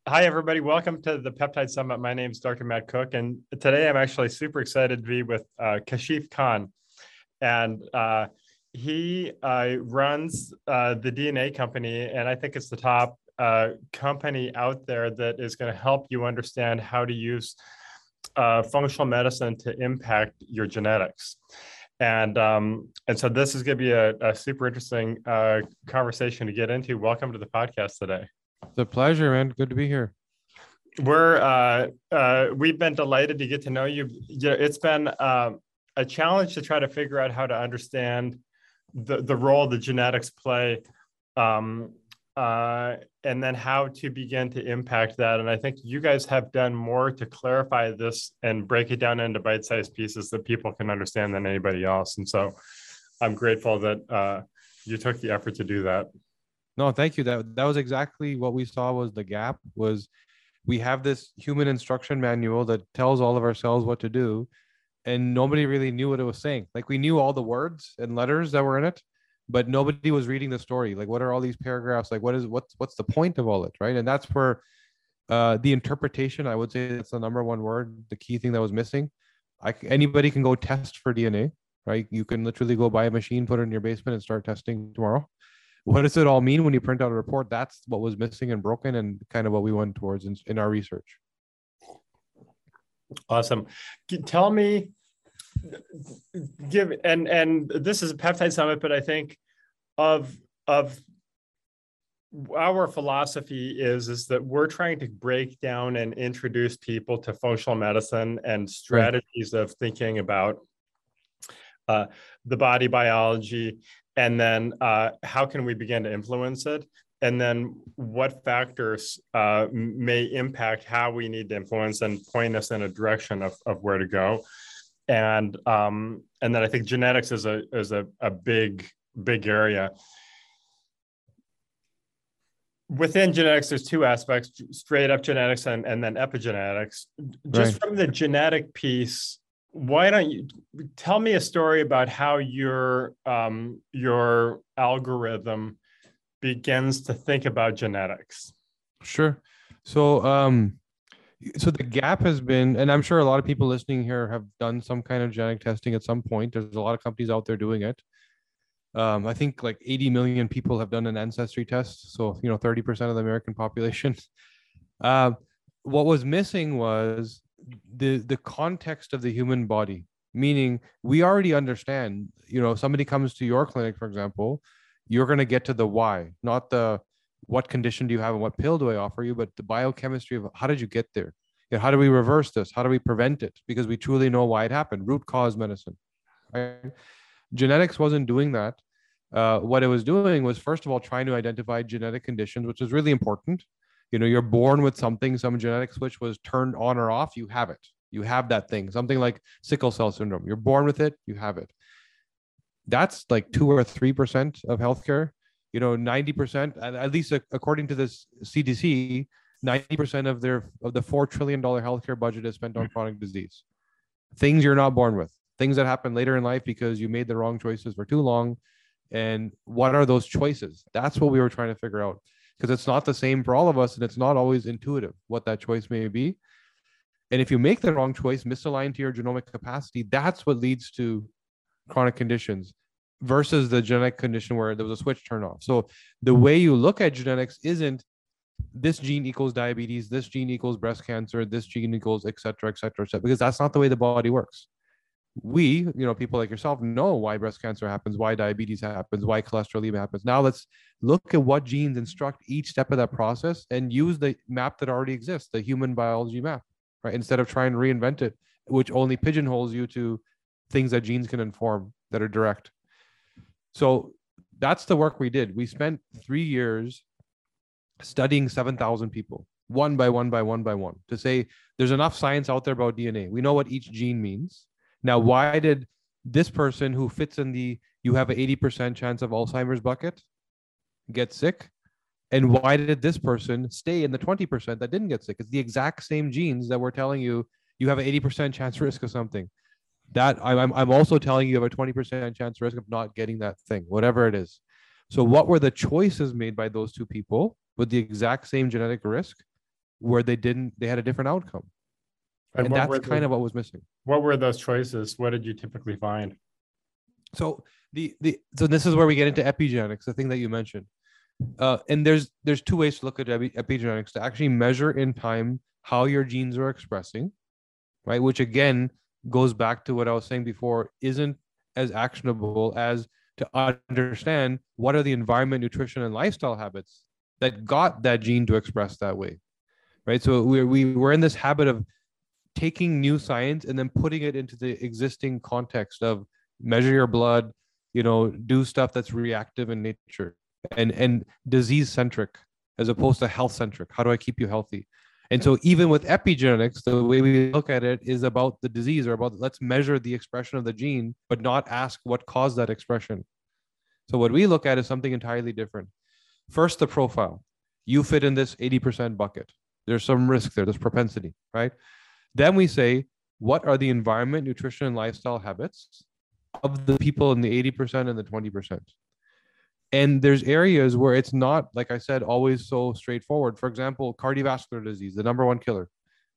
Hi, everybody. Welcome to the Peptide Summit. My name is Dr. Matt Cook, and today I'm actually super excited to be with Kashif Khan. And he runs the DNA company, and I think it's the top company out there that is going to help you understand how to use functional medicine to impact your genetics. And so this is going to be a super interesting conversation to get into. Welcome to the podcast today. It's a pleasure, man. Good to be here. We've been delighted to get to know you. It's been a challenge to try to figure out how to understand the role the genetics play, and then how to begin to impact that. And I think you guys have done more to clarify this and break it down into bite-sized pieces that people can understand than anybody else. And so I'm grateful that you took the effort to do that. No, thank you. That was exactly what we saw was the gap. Was we have this human instruction manual that tells all of our cells what to do, and nobody really knew what it was saying. Like, we knew all the words and letters that were in it, but nobody was reading the story. Like, what are all these paragraphs? Like, what's the point of all it, right? And that's where the interpretation, I would say that's the number one word, the key thing that was missing. Anybody can go test for DNA, right? You can literally go buy a machine, put it in your basement, and start testing tomorrow. What does it all mean when you print out a report? That's what was missing and broken, and kind of what we went towards in our research. Awesome. Tell me, and this is a peptide summit, but I think of our philosophy is that we're trying to break down and introduce people to functional medicine and strategies of thinking about the body biology, and then how can we begin to influence it? And then what factors may impact how we need to influence and point us in a direction of where to go. And then I think genetics is a big area. Within genetics, there's two aspects: straight up genetics and then epigenetics. Just from the genetic piece, why don't you tell me a story about how your algorithm begins to think about genetics? Sure. So the gap has been, and I'm sure a lot of people listening here have done some kind of genetic testing at some point. There's a lot of companies out there doing it. I think like 80 million people have done an ancestry test. So, 30% of the American population. What was missing was the context of the human body, meaning we already understand, somebody comes to your clinic, for example, you're going to get to the why, not the what condition do you have and what pill do I offer you, but the biochemistry of how did you get there? How do we reverse this? How do we prevent it? Because we truly know why it happened. Root cause medicine, right? Genetics wasn't doing that. What it was doing was, first of all, trying to identify genetic conditions, which is really important. You're born with something, some genetic switch was turned on or off, you have it. You have that thing, something like sickle cell syndrome. You're born with it, you have it. That's like 2 or 3% of healthcare. 90%, at least according to this CDC, 90% of the $4 trillion healthcare budget is spent on chronic disease. Things you're not born with, things that happen later in life because you made the wrong choices for too long. And what are those choices? That's what we were trying to figure out, because it's not the same for all of us, and it's not always intuitive what that choice may be. And if you make the wrong choice, misaligned to your genomic capacity, that's what leads to chronic conditions versus the genetic condition where there was a switch turned off. So the way you look at genetics isn't this gene equals diabetes, this gene equals breast cancer, this gene equals et cetera, because that's not the way the body works. We, people like yourself, know why breast cancer happens, why diabetes happens, why cholesterol happens. Now let's look at what genes instruct each step of that process and use the map that already exists, the human biology map, right? Instead of trying to reinvent it, which only pigeonholes you to things that genes can inform that are direct. So that's the work we did. We spent 3 years studying 7,000 people, one by one, to say there's enough science out there about DNA. We know what each gene means. Now, why did this person who fits in you have an 80% chance of Alzheimer's bucket get sick? And why did this person stay in the 20% that didn't get sick? It's the exact same genes that were telling you have an 80% chance risk of something. That I'm also telling you have a 20% chance risk of not getting that thing, whatever it is. So what were the choices made by those two people with the exact same genetic risk? where they had a different outcome. And what that's were kind of what was missing. what were those choices? What did you typically find? So so this is where we get into epigenetics, the thing that you mentioned. And there's two ways to look at epigenetics: to actually measure in time how your genes are expressing, right? Which again goes back to what I was saying before, isn't as actionable as to understand what are the environment, nutrition, and lifestyle habits that got that gene to express that way, right? So we're in this habit of taking new science and then putting it into the existing context of measure your blood, do stuff that's reactive in nature and disease centric as opposed to health centric. How do I keep you healthy? And so even with epigenetics, the way we look at it is about the disease, or about let's measure the expression of the gene, but not ask what caused that expression. So what we look at is something entirely different. First, the profile. You fit in this 80% bucket. There's some risk there. There's propensity, right? Then we say, what are the environment, nutrition, and lifestyle habits of the people in the 80% and the 20%? And there's areas where it's not, like I said, always so straightforward. For example, cardiovascular disease, the number one killer.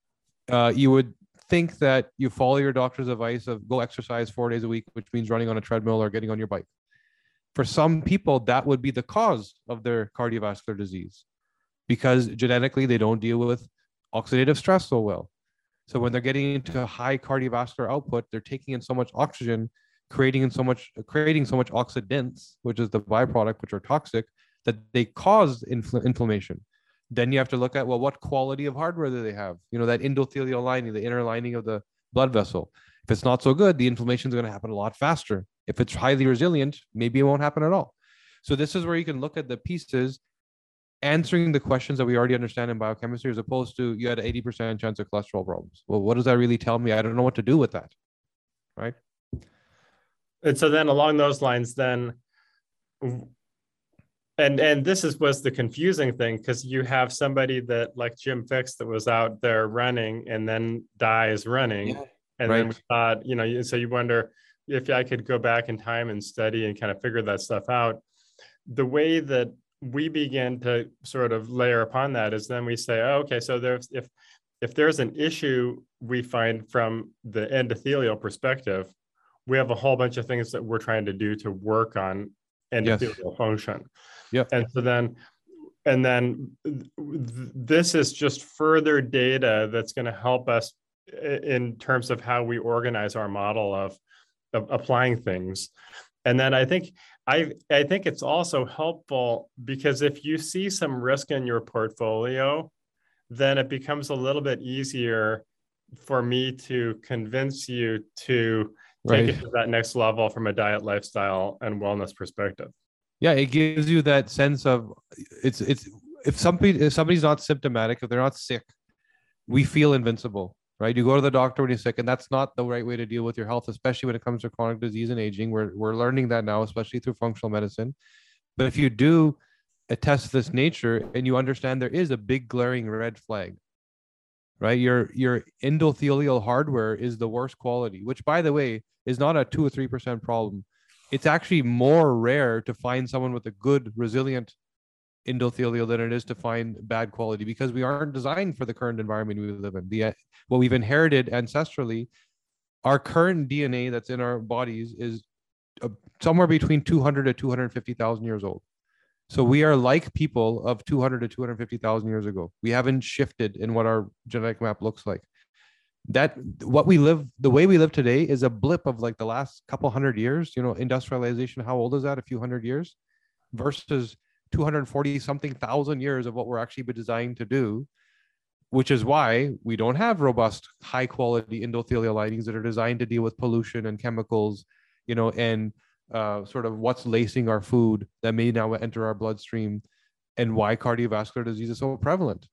You would think that you follow your doctor's advice of go exercise 4 days a week, which means running on a treadmill or getting on your bike. For some people, that would be the cause of their cardiovascular disease, because genetically they don't deal with oxidative stress so well. So when they're getting into high cardiovascular output, they're taking in so much oxygen, creating so much oxidants, which is the byproduct, which are toxic, that they cause inflammation. Then you have to look at, well, what quality of hardware do they have? That endothelial lining, the inner lining of the blood vessel. If it's not so good, the inflammation is going to happen a lot faster. If it's highly resilient, maybe it won't happen at all. So this is where you can look at the pieces, answering the questions that we already understand in biochemistry, as opposed to you had an 80% chance of cholesterol problems. Well, what does that really tell me? I don't know what to do with that, right? And so then along those lines, then, and this was the confusing thing, because you have somebody that like Jim Fixx that was out there running and then dies running. Yeah. And Right. then we thought, so you wonder if I could go back in time and study and kind of figure that stuff out. The way that we begin to sort of layer upon that is then we say, oh, okay, so if there's an issue we find from the endothelial perspective, we have a whole bunch of things that we're trying to do to work on endothelial function. Yeah. And so then this is just further data that's going to help us in terms of how we organize our model of applying things. And then I think it's also helpful, because if you see some risk in your portfolio, then it becomes a little bit easier for me to convince you to take it to that next level from a diet, lifestyle, and wellness perspective. Yeah, it gives you that sense of it's if somebody's not symptomatic, if they're not sick, we feel invincible, right? You go to the doctor when you're sick, and that's not the right way to deal with your health, especially when it comes to chronic disease and aging. We're learning that now, especially through functional medicine. But if you do a test of this nature and you understand there is a big glaring red flag, right? Your endothelial hardware is the worst quality, which, by the way, is not a 2 or 3% problem. It's actually more rare to find someone with a good, resilient endothelial than it is to find bad quality, because we aren't designed for the current environment we live in. What we've inherited ancestrally, our current DNA that's in our bodies is somewhere between 200 to 250,000 years old. So we are like people of 200 to 250,000 years ago. We haven't shifted in what our genetic map looks like. The way we live today is a blip of like the last couple hundred years. Industrialization, how old is that? A few hundred years versus 240 something thousand years of what we're actually designed to do, which is why we don't have robust, high quality endothelial linings that are designed to deal with pollution and chemicals, and sort of what's lacing our food that may now enter our bloodstream, and why cardiovascular disease is so prevalent.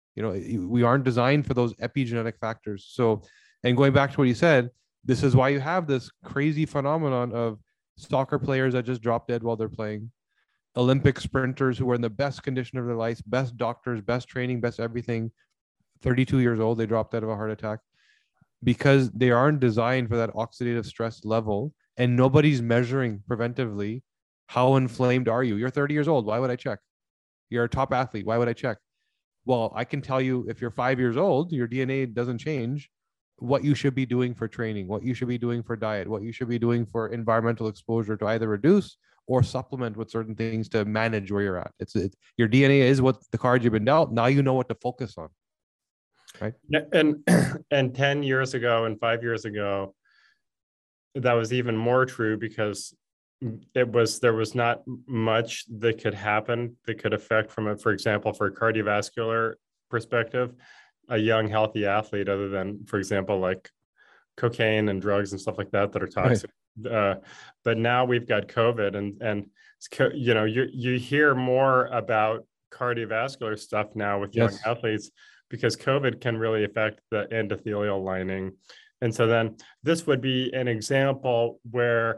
We aren't designed for those epigenetic factors. So, and going back to what you said, this is why you have this crazy phenomenon of soccer players that just drop dead while they're playing, Olympic sprinters who are in the best condition of their life, best doctors, best training, best everything, 32 years old, they dropped dead of a heart attack, because they aren't designed for that oxidative stress level, and nobody's measuring preventively how inflamed are you. You're 30 years old. Why would I check? You're a top athlete. Why would I check? Well, I can tell you if you're 5 years old, your DNA doesn't change, what you should be doing for training, what you should be doing for diet, what you should be doing for environmental exposure to either reduce or supplement with certain things to manage where you're at. Your DNA is what the cards you've been dealt. Now you know what to focus on, right? Yeah, and and 10 years ago and 5 years ago, that was even more true because there was not much that could happen that could affect from it. For example, for a cardiovascular perspective, a young healthy athlete, other than, for example, like cocaine and drugs and stuff like that that are Right. toxic. But now we've got COVID, and you hear more about cardiovascular stuff now with young Yes. athletes because COVID can really affect the endothelial lining. And so then this would be an example where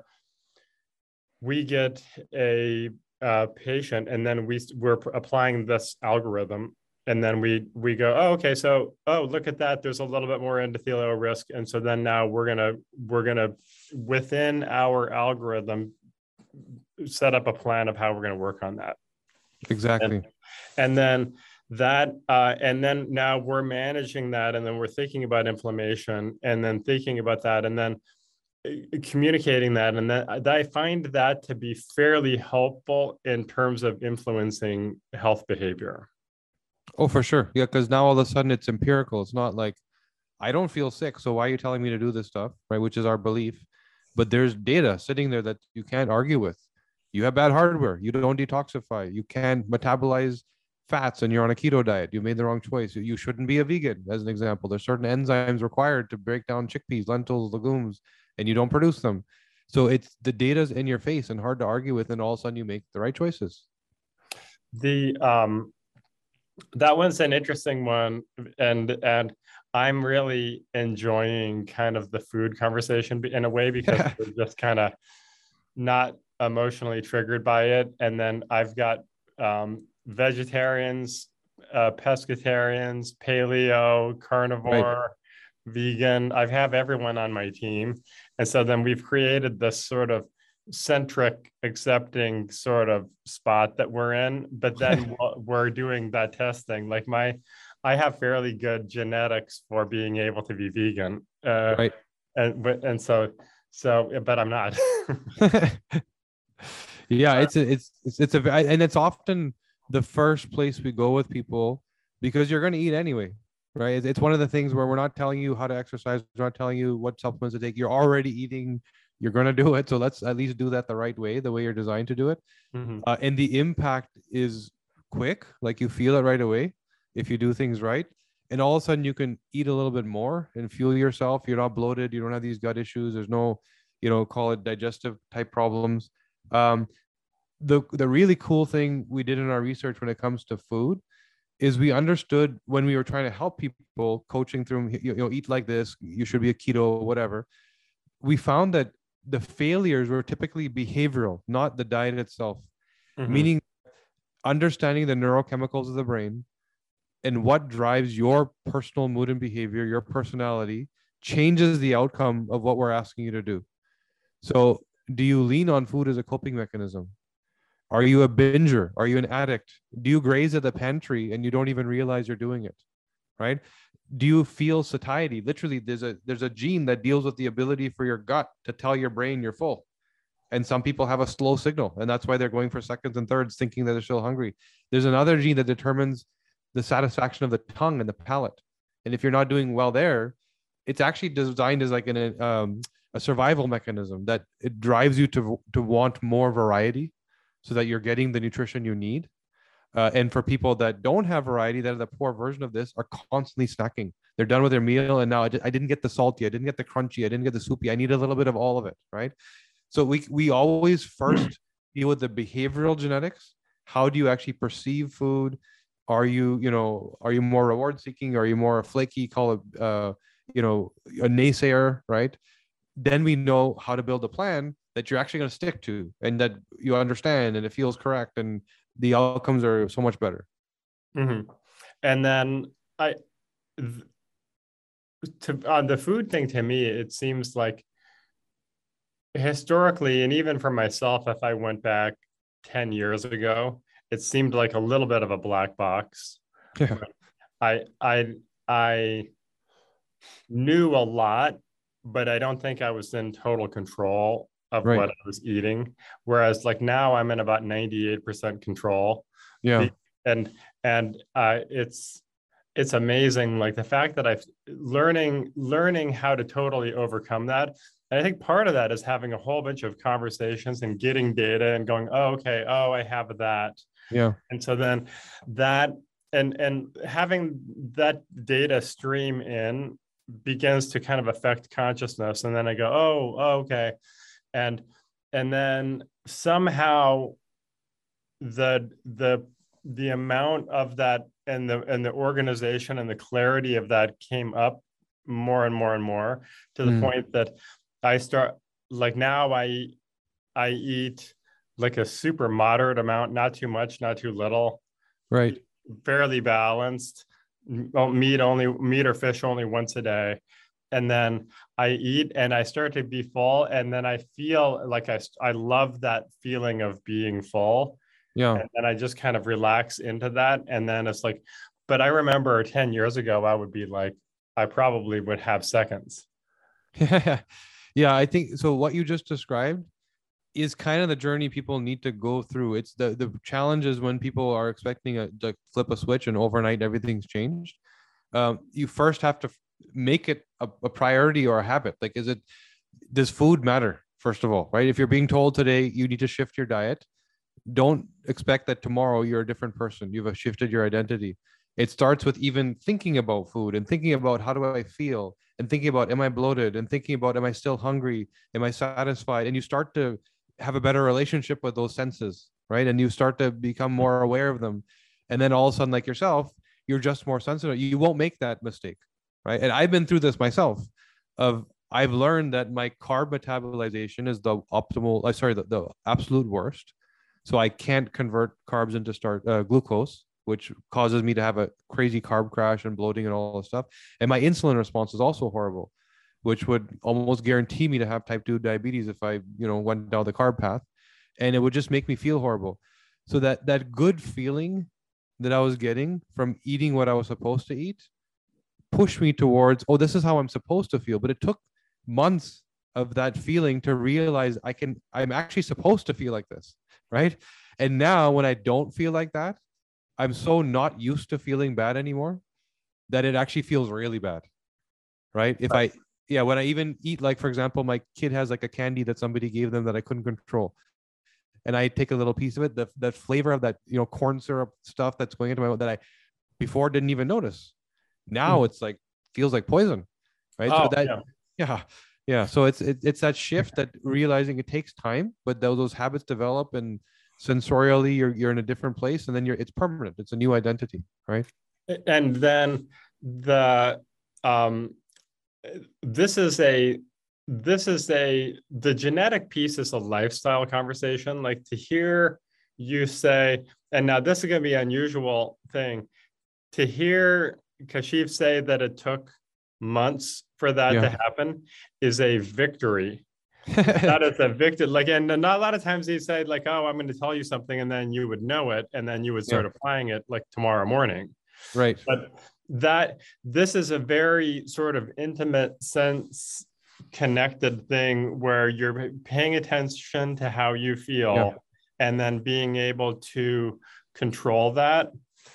we get a patient, and then we're applying this algorithm, and then we go, oh, okay, so look at that, there's a little bit more endothelial risk, and so then now we're gonna within our algorithm set up a plan of how we're going to work on that. Exactly. And then and then now we're managing that, and then we're thinking about inflammation, and then thinking about that, and then communicating that, and then I find that to be fairly helpful in terms of influencing health behavior. Oh, for sure. Yeah, because now all of a sudden it's empirical. It's not like I don't feel sick, so why are you telling me to do this stuff, right? Which is our belief. But there's data sitting there that you can't argue with. You have bad hardware. You don't detoxify. You can't metabolize fats and you're on a keto diet. You made the wrong choice. You shouldn't be a vegan, as an example. There's certain enzymes required to break down chickpeas, lentils, legumes, and you don't produce them. So it's the data's in your face and hard to argue with, and all of a sudden you make the right choices. The That one's an interesting one, and I'm really enjoying kind of the food conversation in a way because Yeah. we're just kind of not emotionally triggered by it. And then I've got vegetarians, pescatarians, paleo, Right. carnivore, vegan. I have everyone on my team. And so then we've created this sort of centric accepting sort of spot that we're in. But then we're doing that testing. Like I have fairly good genetics for being able to be vegan. Right. And so, but I'm not. Yeah, and it's often the first place we go with people because you're going to eat anyway, right? It's one of the things where we're not telling you how to exercise, we're not telling you what supplements to take. You're already eating, you're going to do it, so let's at least do that the right way, the way you're designed to do it. Mhm. And the impact is quick, like you feel it right away if you do things right. And all of a sudden you can eat a little bit more and fuel yourself. You're not bloated, you don't have these gut issues, there's no, call it digestive type problems. um, the really cool thing we did in our research when it comes to food is we understood when we were trying to help people coaching through, eat like this, you should be a keto, whatever. We found that the failures were typically behavioral, not the diet itself. Mhm. Meaning understanding the neurochemicals of the brain and what drives your personal mood and behavior, your personality, changes the outcome of what we're asking you to do. So, do you lean on food as a coping mechanism? Are you a binger? Are you an addict? Do you graze at the pantry and you don't even realize you're doing it? Right? Do you feel satiety? Literally, there's a gene that deals with the ability for your gut to tell your brain you're full. And some people have a slow signal, and that's why they're going for seconds and thirds, thinking that they're still hungry. There's another gene that determines the satisfaction of the tongue and the palate. And if you're not doing well there, it's actually designed as like a survival mechanism that it drives you to want more variety so that you're getting the nutrition you need. And for people that don't have variety, that are the poor version of this, are constantly snacking. They're done with their meal, and now I didn't get the salty, I didn't get the crunchy, I didn't get the soupy. I need a little bit of all of it, right? So we always first deal with the behavioral genetics. How do you actually perceive food? Are you more reward seeking? Are you more flaky? Call it a naysayer, right? Then we know how to build a plan that you're actually going to stick to and that you understand and it feels correct and the outcomes are so much better. Mhm. And then I to on the food thing, to me it seems like historically, and even for myself, if I went back 10 years ago, it seemed like a little bit of a black box. Yeah. I knew a lot, but I don't think I was in total control of Right. what I was eating. Whereas like now I'm in about 98% control. Yeah. Be, and it's amazing, like the fact that I've learning how to totally overcome that. And I think part of that is having a whole bunch of conversations and getting data and going, oh, okay, oh, I have that. Yeah. And so then that and having that data stream in begins to kind of affect consciousness. And then I go, oh, okay. And then somehow the amount of that and the organization and the clarity of that came up more and more and more, to the Mm. point that I start, like now I eat like a super moderate amount, not too much, not too little, Right. fairly balanced. Meat or fish only once a day. And then I eat and I start to be full. And then I feel like I love that feeling of being full. Yeah. And then I just kind of relax into that. And then it's like, but I remember 10 years ago, I would be like, I probably would have seconds. Yeah. Yeah. I think so. What you just described is kind of the journey people need to go through. It's the challenge is when people are expecting to flip a switch and overnight everything's changed. You first have to make it a priority or a habit. Like, does food matter? First of all, right? If you're being told today you need to shift your diet, don't expect that tomorrow you're a different person. You've shifted your identity. It starts with even thinking about food and thinking about how do I feel and thinking about am I bloated and thinking about am I still hungry? Am I satisfied? And you start to have a better relationship with those senses, right? And you start to become more aware of them. And then all of a sudden, like yourself, you're just more sensitive. You won't make that mistake, right? And I've been through this myself. I've learned that my carb metabolization is the optimal, sorry, the absolute worst. So I can't convert carbs into glucose, which causes me to have a crazy carb crash and bloating and all this stuff. And my insulin response is also horrible, which would almost guarantee me to have type 2 diabetes if I, went down the carb path. And it would just make me feel horrible. So that good feeling that I was getting from eating what I was supposed to eat pushed me towards, oh, this is how I'm supposed to feel. But it took months of that feeling to realize I'm actually supposed to feel like this, right? And now when I don't feel like that, I'm so not used to feeling bad anymore that it actually feels really bad, right? When I even eat, like, for example, my kid has like a candy that somebody gave them that I couldn't control. And I take a little piece of it, the flavor of that, corn syrup stuff that's going into my mouth that I before didn't even notice. Now it's like, feels like poison, right? Oh, So that, yeah. yeah. Yeah. So it's that shift, that realizing it takes time, but those habits develop, and sensorially you're in a different place, and then it's permanent. It's a new identity, right? And then the um this is a the genetic piece is a lifestyle conversation. Like, to hear you say, and now this is going to be an unusual thing, to hear Kashif say that it took months for that to Yeah. happen is a victory. That is a victory. Like, and not a lot of times he'd say like, oh, I'm going to tell you something, and then you would know it, and then you would Yeah. start applying it like tomorrow morning. Right. But that this is a very sort of intimate sense connected thing where you're paying attention to how you feel, Yeah. and then being able to control that,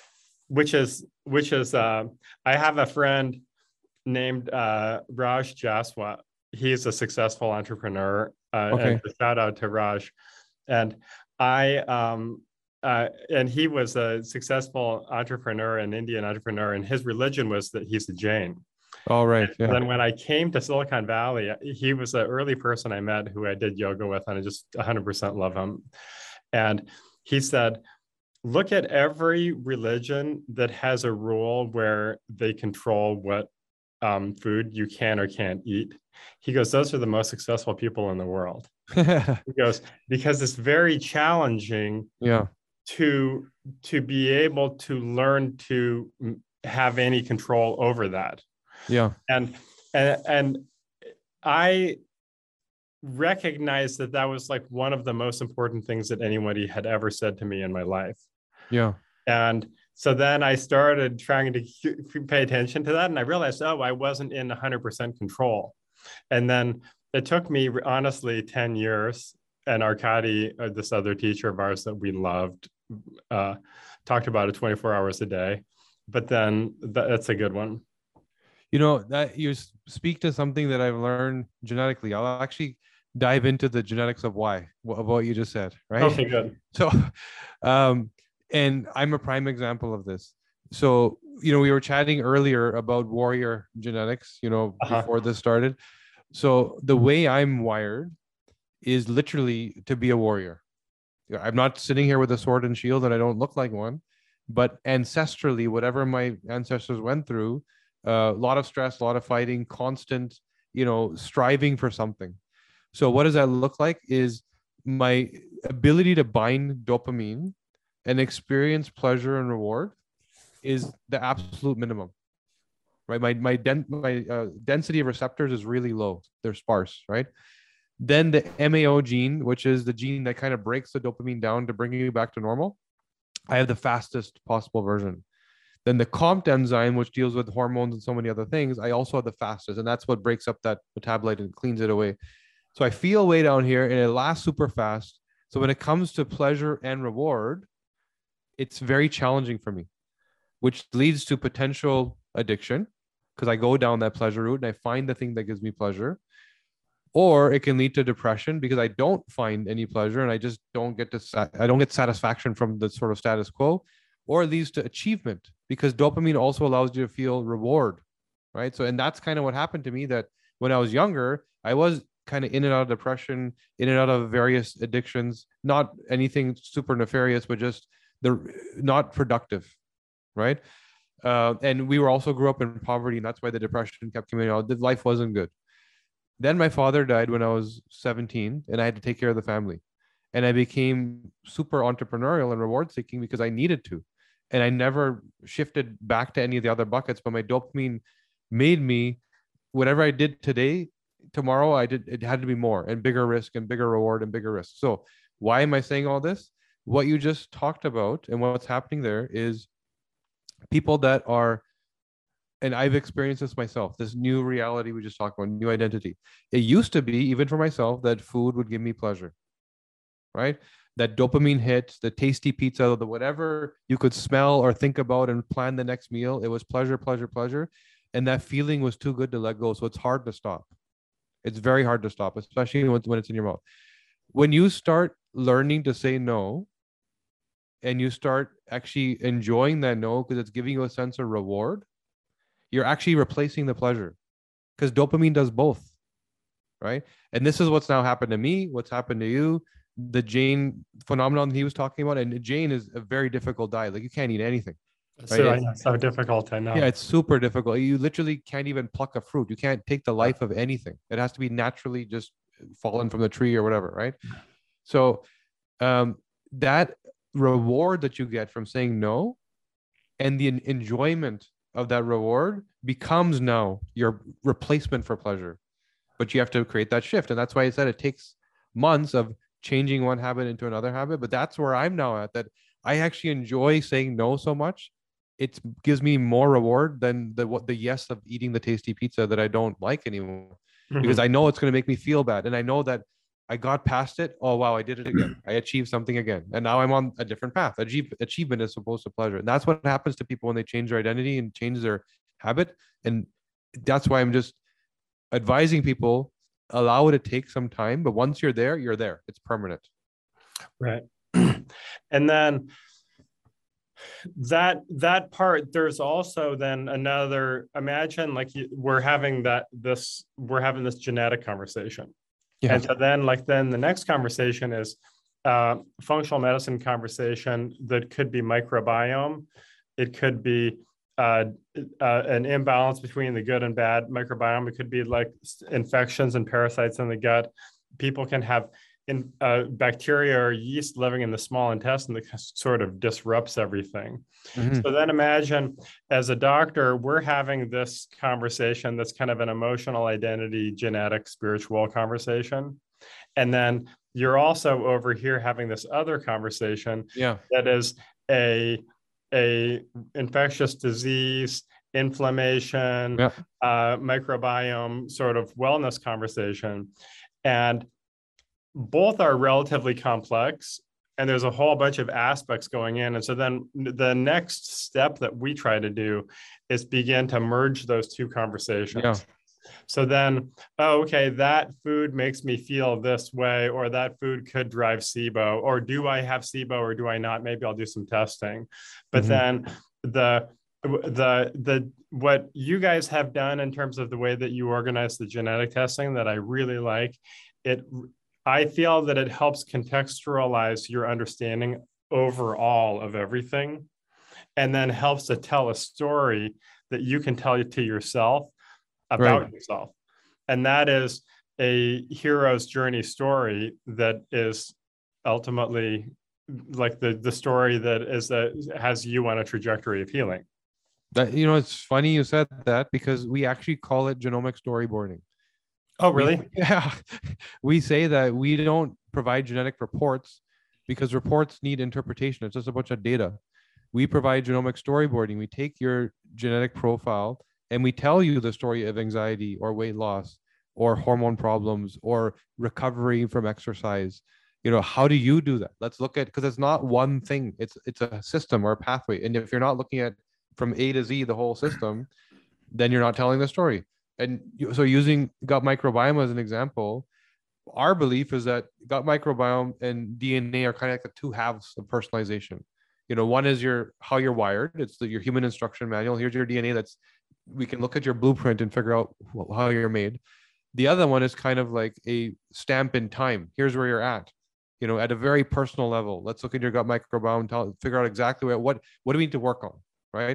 which is I have a friend named Raj Jaswant. He's a successful entrepreneur, and Okay. a shout out to Raj. And and he was a successful entrepreneur, an Indian entrepreneur, and his religion was that he's a Jain. All right. And Yeah. then when I came to Silicon Valley, he was the early person I met who I did yoga with, and I just 100% love him. And he said, look at every religion that has a rule where they control what food you can or can't eat. He goes, those are the most successful people in the world. He goes, because it's very challenging Yeah. to be able to learn to have any control over that. Yeah. And I recognized that that was like one of the most important things that anybody had ever said to me in my life. Yeah. And So then I started trying to pay attention to that, and I realized, oh, I wasn't in 100% control. And then it took me honestly 10 years. And Arkady, this other teacher of ours that we loved, talked about it 24 hours a day. But then that's a good one. You know, that you speak to something that I've learned genetically. I'll actually dive into the genetics of why, of what you just said, right? Okay, good. So, and I'm a prime example of this. So, you know, we were chatting earlier about warrior genetics, you know, before this started. So the way I'm wired is literally to be a warrior. I'm not sitting here with a sword and shield, and I don't look like one, but ancestrally, whatever my ancestors went through, a lot of stress, a lot of fighting, constant, you know, striving for something. So what does that look like is my ability to bind dopamine and experience pleasure and reward is the absolute minimum, right? My density of receptors is really low. They're sparse, right? Then the MAO gene, which is the gene that kind of breaks the dopamine down to bring you back to normal, I have the fastest possible version. Then the COMT enzyme, which deals with hormones and so many other things, I also have the fastest. And that's what breaks up that metabolite and cleans it away. So I feel way down here and it lasts super fast. So when it comes to pleasure and reward, it's very challenging for me, which leads to potential addiction because I go down that pleasure route and I find the thing that gives me pleasure. Or it can lead to depression because I don't find any pleasure and I just don't get I don't get satisfaction from the sort of status quo. Or it leads to achievement because dopamine also allows you to feel reward, right? So, and that's kind of what happened to me, that when I was younger, I was kind of in and out of depression, in and out of various addictions, not anything super nefarious, but just not productive, right? And we were also grew up in poverty, and that's why the depression kept coming out. The life wasn't good. Then my father died when I was 17, and I had to take care of the family. And I became super entrepreneurial and reward seeking because I needed to. And I never shifted back to any of the other buckets, but my dopamine made me, whatever I did today, tomorrow it had to be more and bigger risk and bigger reward and bigger risk. So why am I saying all this? What you just talked about and what's happening there is people that are, and I've experienced this myself, this new reality we just talked about, new identity. It used to be, even for myself, that food would give me pleasure, right? That dopamine hit, the tasty pizza, the whatever you could smell or think about and plan the next meal. It was pleasure, pleasure, pleasure. And that feeling was too good to let go. So it's hard to stop. It's very hard to stop, especially when it's in your mouth. When you start learning to say no, and you start actually enjoying that no because it's giving you a sense of reward, you're actually replacing the pleasure because dopamine does both, right? And this is what's now happened to me, what's happened to you, the Jane phenomenon he was talking about. And Jane is a very difficult diet. Like you can't eat anything. Right? So difficult, I know. Yeah, it's super difficult. You literally can't even pluck a fruit. You can't take the life of anything. It has to be naturally just fallen from the tree or whatever, right? So that reward that you get from saying no and the enjoyment of that reward becomes now your replacement for pleasure. But you have to create that shift. And that's why I said it takes months of changing one habit into another habit. But that's where I'm now at, that I actually enjoy saying no so much. It gives me more reward than the yes of eating the tasty pizza that I don't like anymore, because I know it's going to make me feel bad. And I know that I got past it. Oh, wow, I did it again. I achieved something again. And now I'm on a different path. Achievement is supposed to pleasure. And that's what happens to people when they change their identity and change their habit. And that's why I'm just advising people, allow it to take some time. But once you're there, you're there. It's permanent. Right. And then that part, there's also then another, imagine like we're having this genetic conversation. Yeah. And so then the next conversation is functional medicine conversation that could be microbiome. It could be an imbalance between the good and bad microbiome. It could be like infections and parasites in the gut. People can have bacteria or yeast living in the small intestine that sort of disrupts everything. Mm-hmm. So then imagine, as a doctor, we're having this conversation that's kind of an emotional identity, genetic, spiritual conversation. And then you're also over here having this other conversation that is a a infectious disease, inflammation, Yeah. microbiome sort of wellness conversation. And both are relatively complex, and there's a whole bunch of aspects going in. And so then the next step that we try to do is begin to merge those two conversations. Yeah. So then, oh, okay, that food makes me feel this way, or that food could drive SIBO, or do I have SIBO or do I not? Maybe I'll do some testing. But then the what you guys have done in terms of the way that you organize the genetic testing that I really like, I feel that it helps contextualize your understanding overall of everything, and then helps to tell a story that you can tell to yourself about yourself. And that is a hero's journey story that is ultimately like the story that has you on a trajectory of healing. That, it's funny you said that, because we actually call it genomic storyboarding. Oh, really? We say that we don't provide genetic reports because reports need interpretation. It's just a bunch of data. We provide genomic storyboarding. We take your genetic profile and we tell you the story of anxiety or weight loss or hormone problems or recovery from exercise. How do you do that? Let's look at, because it's not one thing. It's a system or a pathway. And if you're not looking at from A to Z, the whole system, then you're not telling the story. And so using gut microbiome as an example, our belief is that gut microbiome and DNA are kind of like the two halves of personalization. One is how you're wired. It's your human instruction manual. Here's your DNA. We can look at your blueprint and figure out how you're made. The other one is kind of like a stamp in time. Here's where you're at, at a very personal level. Let's look at your gut microbiome, figure out exactly what do we need to work on, right?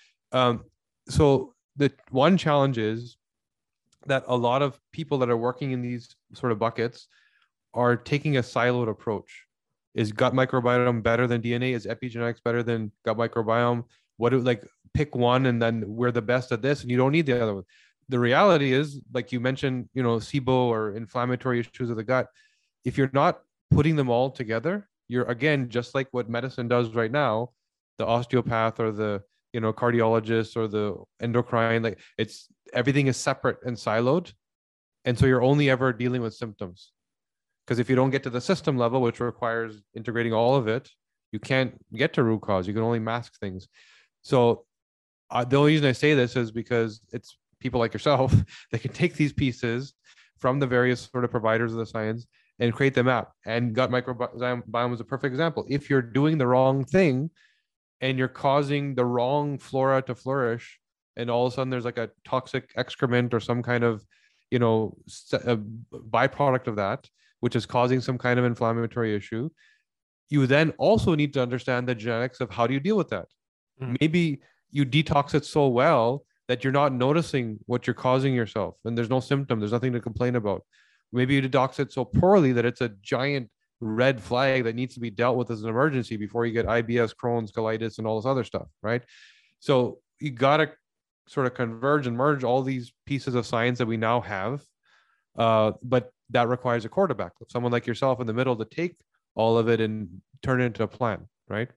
So the one challenge is that a lot of people that are working in these sort of buckets are taking a siloed approach. Is gut microbiome better than DNA? Is epigenetics better than gut microbiome? Pick one and then we're the best at this and you don't need the other one. The reality is, like you mentioned, SIBO or inflammatory issues of the gut. If you're not putting them all together, you're, again, just like what medicine does right now, the osteopath or the cardiologist or the endocrine, everything is separate and siloed. And so you're only ever dealing with symptoms. Because if you don't get to the system level, which requires integrating all of it, you can't get to root cause. You can only mask things. So the only reason I say this is because it's people like yourself that can take these pieces from the various sort of providers of the science and create the map. And gut microbiome is a perfect example. If you're doing the wrong thing and you're causing the wrong flora to flourish, and all of a sudden there's like a toxic excrement or some kind of, a byproduct of that, which is causing some kind of inflammatory issue, you then also need to understand the genetics of how do you deal with that. Maybe you detox it so well that you're not noticing what you're causing yourself and there's no symptom, there's nothing to complain about. Maybe you detox it so poorly that it's a giant red flag that needs to be dealt with as an emergency before you get IBS, Crohn's, colitis, and all this other stuff, right? So you got to sort of converge and merge all these pieces of science that we now have. But that requires a quarterback, someone like yourself in the middle, to take all of it and turn it into a plan, right?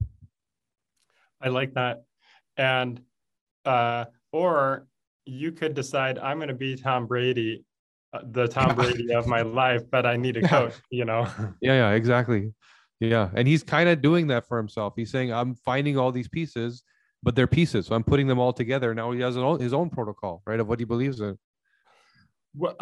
I like that. And or you could decide, I'm going to be Tom Brady, the Tom Brady of my life, but I need a coach, Yeah, exactly. Yeah. And he's kind of doing that for himself. He's saying, I'm finding all these pieces, but they're pieces. So I'm putting them all together. Now he has his own protocol, right, of what he believes in. Well,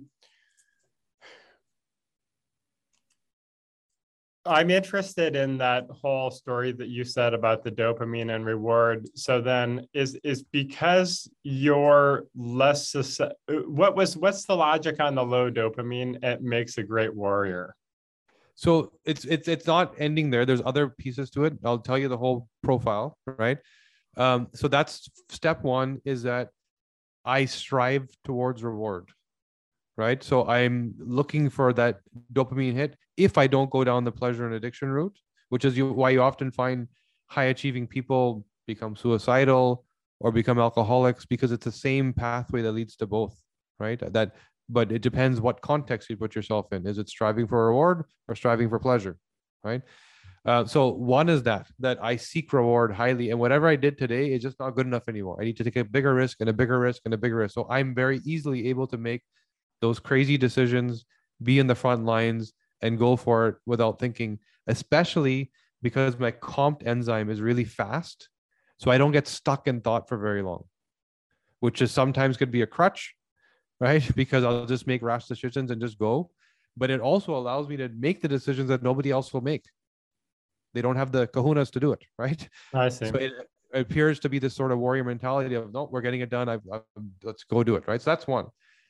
I'm interested in that whole story that you said about the dopamine and reward. So then is because you're less, what's the logic on the low dopamine? It makes a great warrior. So it's not ending there. There's other pieces to it. I'll tell you the whole profile, right? So that's step one, is that I strive towards reward, right? So I'm looking for that dopamine hit. If I don't go down the pleasure and addiction route, which is why you often find high achieving people become suicidal or become alcoholics, because it's the same pathway that leads to both, right? But it depends what context you put yourself in. Is it striving for a reward or striving for pleasure, right? So one is that I seek reward highly, and whatever I did today is just not good enough anymore. I need to take a bigger risk and a bigger risk and a bigger risk. So I'm very easily able to make those crazy decisions, be in the front lines, and go for it without thinking, especially because my COMT enzyme is really fast. So I don't get stuck in thought for very long, which is sometimes could be a crutch, right? Because I'll just make rash decisions and just go. But it also allows me to make the decisions that nobody else will make. They don't have the kahunas to do it, right? I see. So it appears to be this sort of warrior mentality of, no, we're getting it done. Let's go do it, right? So that's one.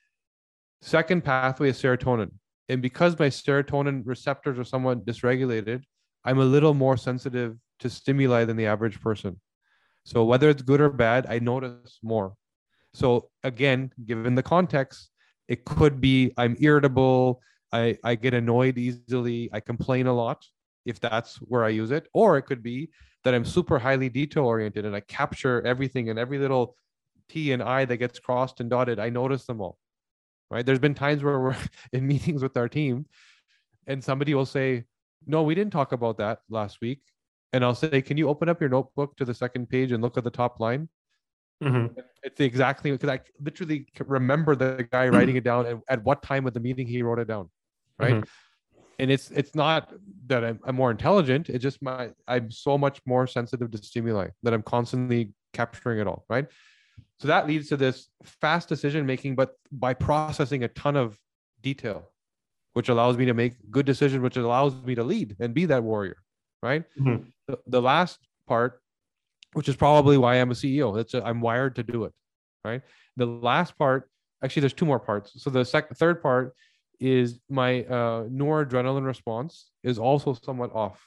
Second pathway is serotonin. And because my serotonin receptors are somewhat dysregulated, I'm a little more sensitive to stimuli than the average person. So whether it's good or bad, I notice more. So again, given the context, it could be I'm irritable, I get annoyed easily, I complain a lot, if that's where I use it. Or it could be that I'm super highly detail oriented and I capture everything, and every little T and I that gets crossed and dotted, I notice them all. Right. There's been times where we're in meetings with our team and somebody will say, no, we didn't talk about that last week. And I'll say, can you open up your notebook to the second page and look at the top line? Mm-hmm. It's exactly because I literally remember the guy writing it down and at what time of the meeting he wrote it down. Right. Mm-hmm. And it's not that I'm more intelligent. It's just I'm so much more sensitive to stimuli that I'm constantly capturing it all. Right. So that leads to this fast decision making, but by processing a ton of detail, which allows me to make good decisions, which allows me to lead and be that warrior. Right. Mm-hmm. The last part, which is probably why I'm a CEO. I'm wired to do it. Right. The last part, actually, there's two more parts. So the third part is my noradrenaline response is also somewhat off.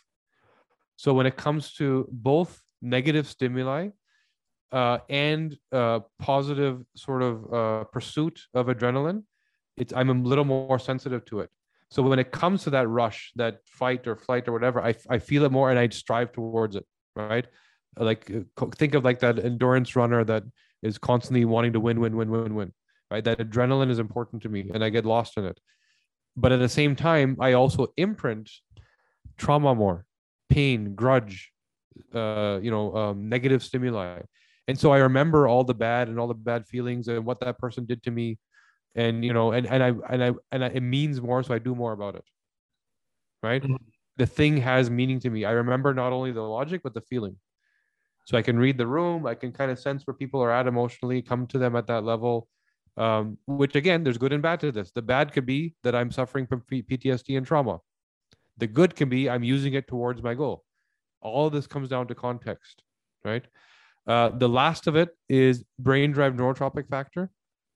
So when it comes to both negative stimuli and positive sort of pursuit of adrenaline, I'm a little more sensitive to it. So when it comes to that rush, that fight or flight or whatever, I feel it more and I strive towards it, right? Like think of like that endurance runner that is constantly wanting to win, right? That adrenaline is important to me and I get lost in it. But at the same time, I also imprint trauma more, pain, grudge, negative stimuli. And so I remember all the bad and all the bad feelings and what that person did to me. And, it means more. So I do more about it. Right. Mm-hmm. The thing has meaning to me. I remember not only the logic, but the feeling. So I can read the room. I can kind of sense where people are at emotionally, come to them at that level. Which again, there's good and bad to this. The bad could be that I'm suffering from PTSD and trauma. The good can be I'm using it towards my goal. All of this comes down to context, right? The last of it is brain-derived neurotrophic factor.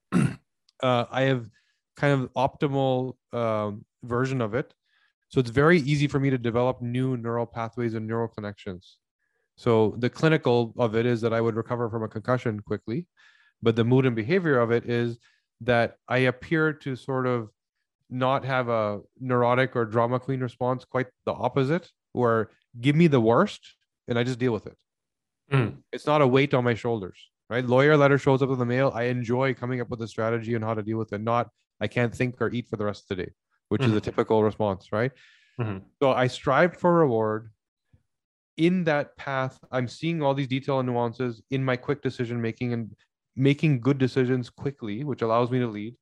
I have kind of optimal version of it. So it's very easy for me to develop new neural pathways and neural connections. So the clinical of it is that I would recover from a concussion quickly. But the mood and behavior of it is that I appear to sort of not have a neurotic or drama queen response, quite the opposite, where give me the worst and I just deal with it. Mm. It's not a weight on my shoulders, right? Lawyer letter shows up in the mail. I enjoy coming up with a strategy and how to deal with it. Not, I can't think or eat for the rest of the day, which is a typical response, right? So I strive for reward. In that path, I'm seeing all these detail and nuances in my quick decision making and making good decisions quickly, which allows me to lead.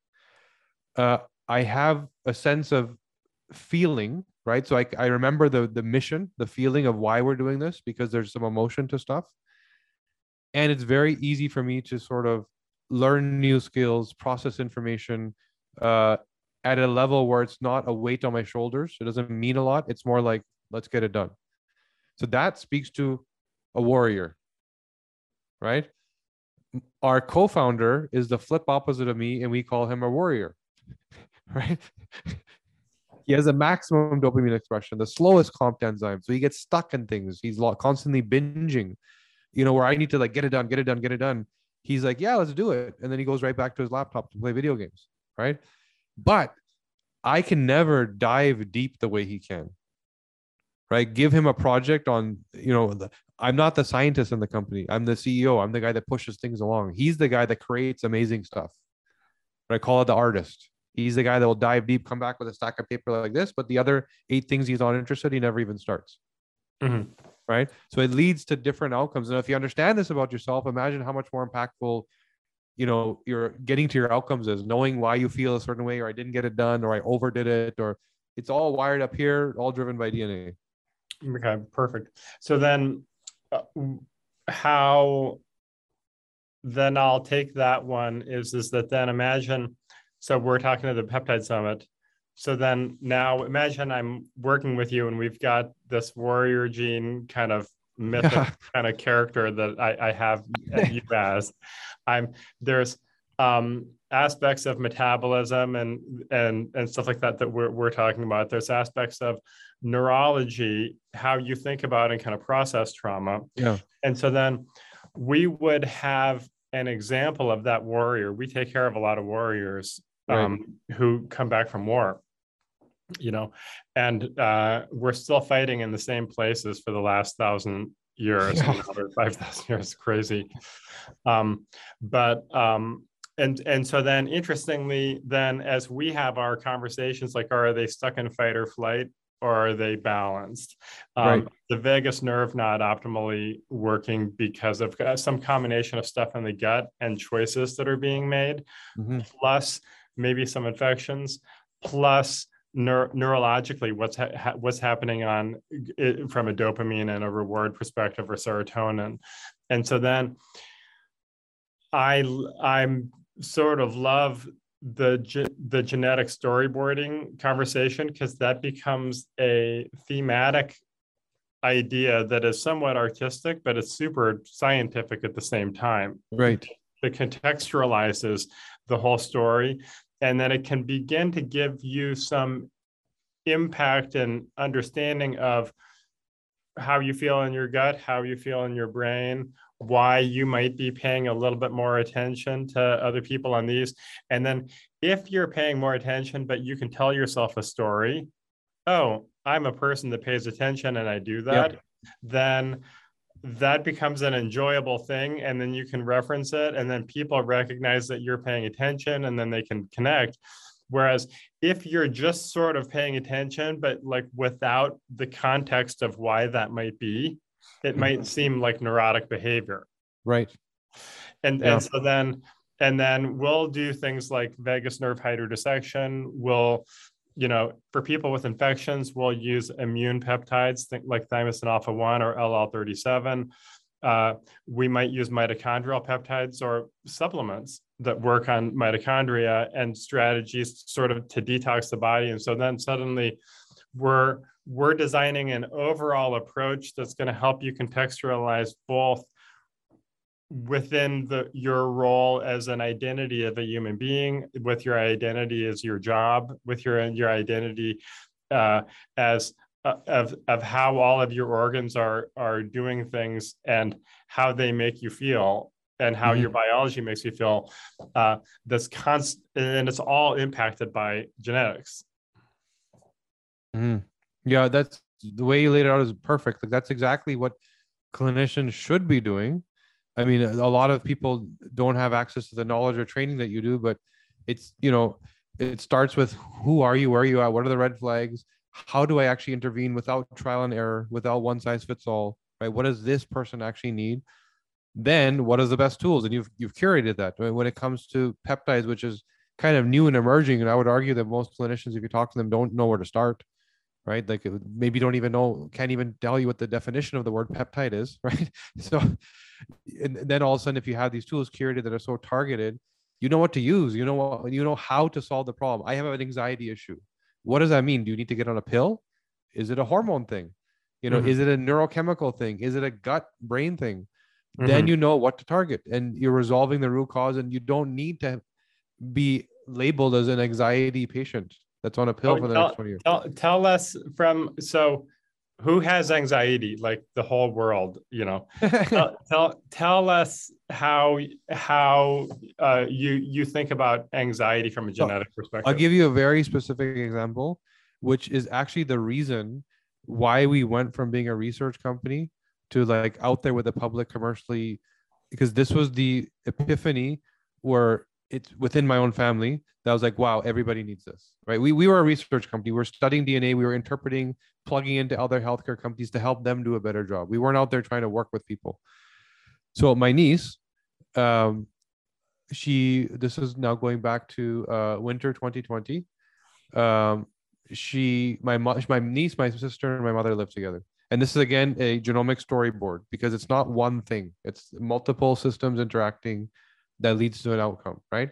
I have a sense of feeling, right? So I remember the mission, the feeling of why we're doing this, because there's some emotion to stuff. And it's very easy for me to sort of learn new skills, process information at a level where it's not a weight on my shoulders. It doesn't mean a lot. It's more like, let's get it done. So that speaks to a warrior, right? Our co-founder is the flip opposite of me, and we call him a warrior, right? He has a maximum dopamine expression, the slowest COMT enzyme. So he gets stuck in things. He's constantly binging, where I need to like get it done. He's like, yeah, let's do it. And then he goes right back to his laptop to play video games, right? But I can never dive deep the way he can, right? Give him a project on, I'm not the scientist in the company. I'm the CEO. I'm the guy that pushes things along. He's the guy that creates amazing stuff. I call it the artist. He's the guy that will dive deep, come back with a stack of paper like this, but the other 8 things he's not interested, he never even starts. Mhm. right? So it leads to different outcomes. And if you understand this about yourself, imagine how much more impactful, you're getting to your outcomes is knowing why you feel a certain way, or I didn't get it done, or I overdid it, or it's all wired up here, all driven by DNA. Okay, perfect. So then, uh, how then I'll take that one is that then imagine, so we're talking to the peptide summit. So then now imagine I'm working with you and we've got this warrior gene kind of mythic Yeah. kind of character that I have you as. There's aspects of metabolism and stuff like that that we're talking about. There's aspects of neurology, how you think about and kind of process trauma. Yeah. And so then we would have an example of that warrior. We take care of a lot of warriors Right. who come back from war, and we're still fighting in the same places for the last 1,000 years, Yeah. or 5,000 years. Crazy. And so then interestingly, then as we have our conversations, like, are they stuck in fight or flight? Or are they balanced? Right. The vagus nerve not optimally working because of some combination of stuff in the gut and choices that are being made, Mm-hmm. plus maybe some infections, plus neurologically what's happening on it from a dopamine and a reward perspective, or serotonin. And so then I'm sort of love the genetic storyboarding conversation, because that becomes a thematic idea that is somewhat artistic, but it's super scientific at the same time. Right. That contextualizes the whole story, and then it can begin to give you some impact and understanding of how you feel in your gut, how you feel in your brain, why you might be paying a little bit more attention to other people on these. And then if you're paying more attention, but you can tell yourself a story, oh, I'm a person that pays attention and I do that, Yep. then that becomes an enjoyable thing. And then you can reference it, and then people recognize that you're paying attention, and then they can connect. Whereas if you're just sort of paying attention, but like without the context of why that might be, it might seem like neurotic behavior. Right. And Yeah. so then we'll do things like vagus nerve hydrodissection. We'll, for people with infections, we'll use immune peptides, like thymosin alpha 1 or LL37. We might use mitochondrial peptides or supplements that work on mitochondria, and strategies sort of to detox the body. And so then suddenly we're designing an overall approach that's going to help you contextualize both within your role as an identity of a human being, with your identity as your job, with your identity as of how all of your organs are doing things, and how they make you feel, and how your biology makes you feel. That's constant, and it's all impacted by genetics. Mm-hmm. Yeah, that's the way you laid it out is perfect. Like, that's exactly what clinicians should be doing. I mean, a lot of people don't have access to the knowledge or training that you do, but it's, it starts with who are you, where are you at, what are the red flags, how do I actually intervene without trial and error, without one size fits all, right? What does this person actually need? Then what is the best tools? And you've curated that. I mean, when it comes to peptides, which is kind of new and emerging, and I would argue that most clinicians, if you talk to them, don't know where to start, right? Like, maybe don't even know, can't even tell you what the definition of the word peptide is, right? So, and then all of a sudden, if you have these tools curated that are so targeted, you know what to use, you know how to solve the problem. I have an anxiety issue. What does that mean? Do you need to get on a pill? Is it a hormone thing? Is it a neurochemical thing? Is it a gut brain thing? Then you know what to target, and you're resolving the root cause, and you don't need to be labeled as an anxiety patient that's on a pill for the next 20 years. Tell us so who has anxiety? Like the whole world, tell us how you think about anxiety from a genetic perspective. I'll give you a very specific example, which is actually the reason why we went from being a research company to like out there with the public commercially, because this was the epiphany where it's within my own family that I was like, wow, everybody needs this, right? We were a research company. We were studying DNA. We were interpreting, plugging into other healthcare companies to help them do a better job. We weren't out there trying to work with people. So my niece, um, this is now going back to winter 2020. Um, my niece, my sister, and my mother live together. And this is again a genomic storyboard because it's not one thing; it's multiple systems interacting that leads to an outcome, right?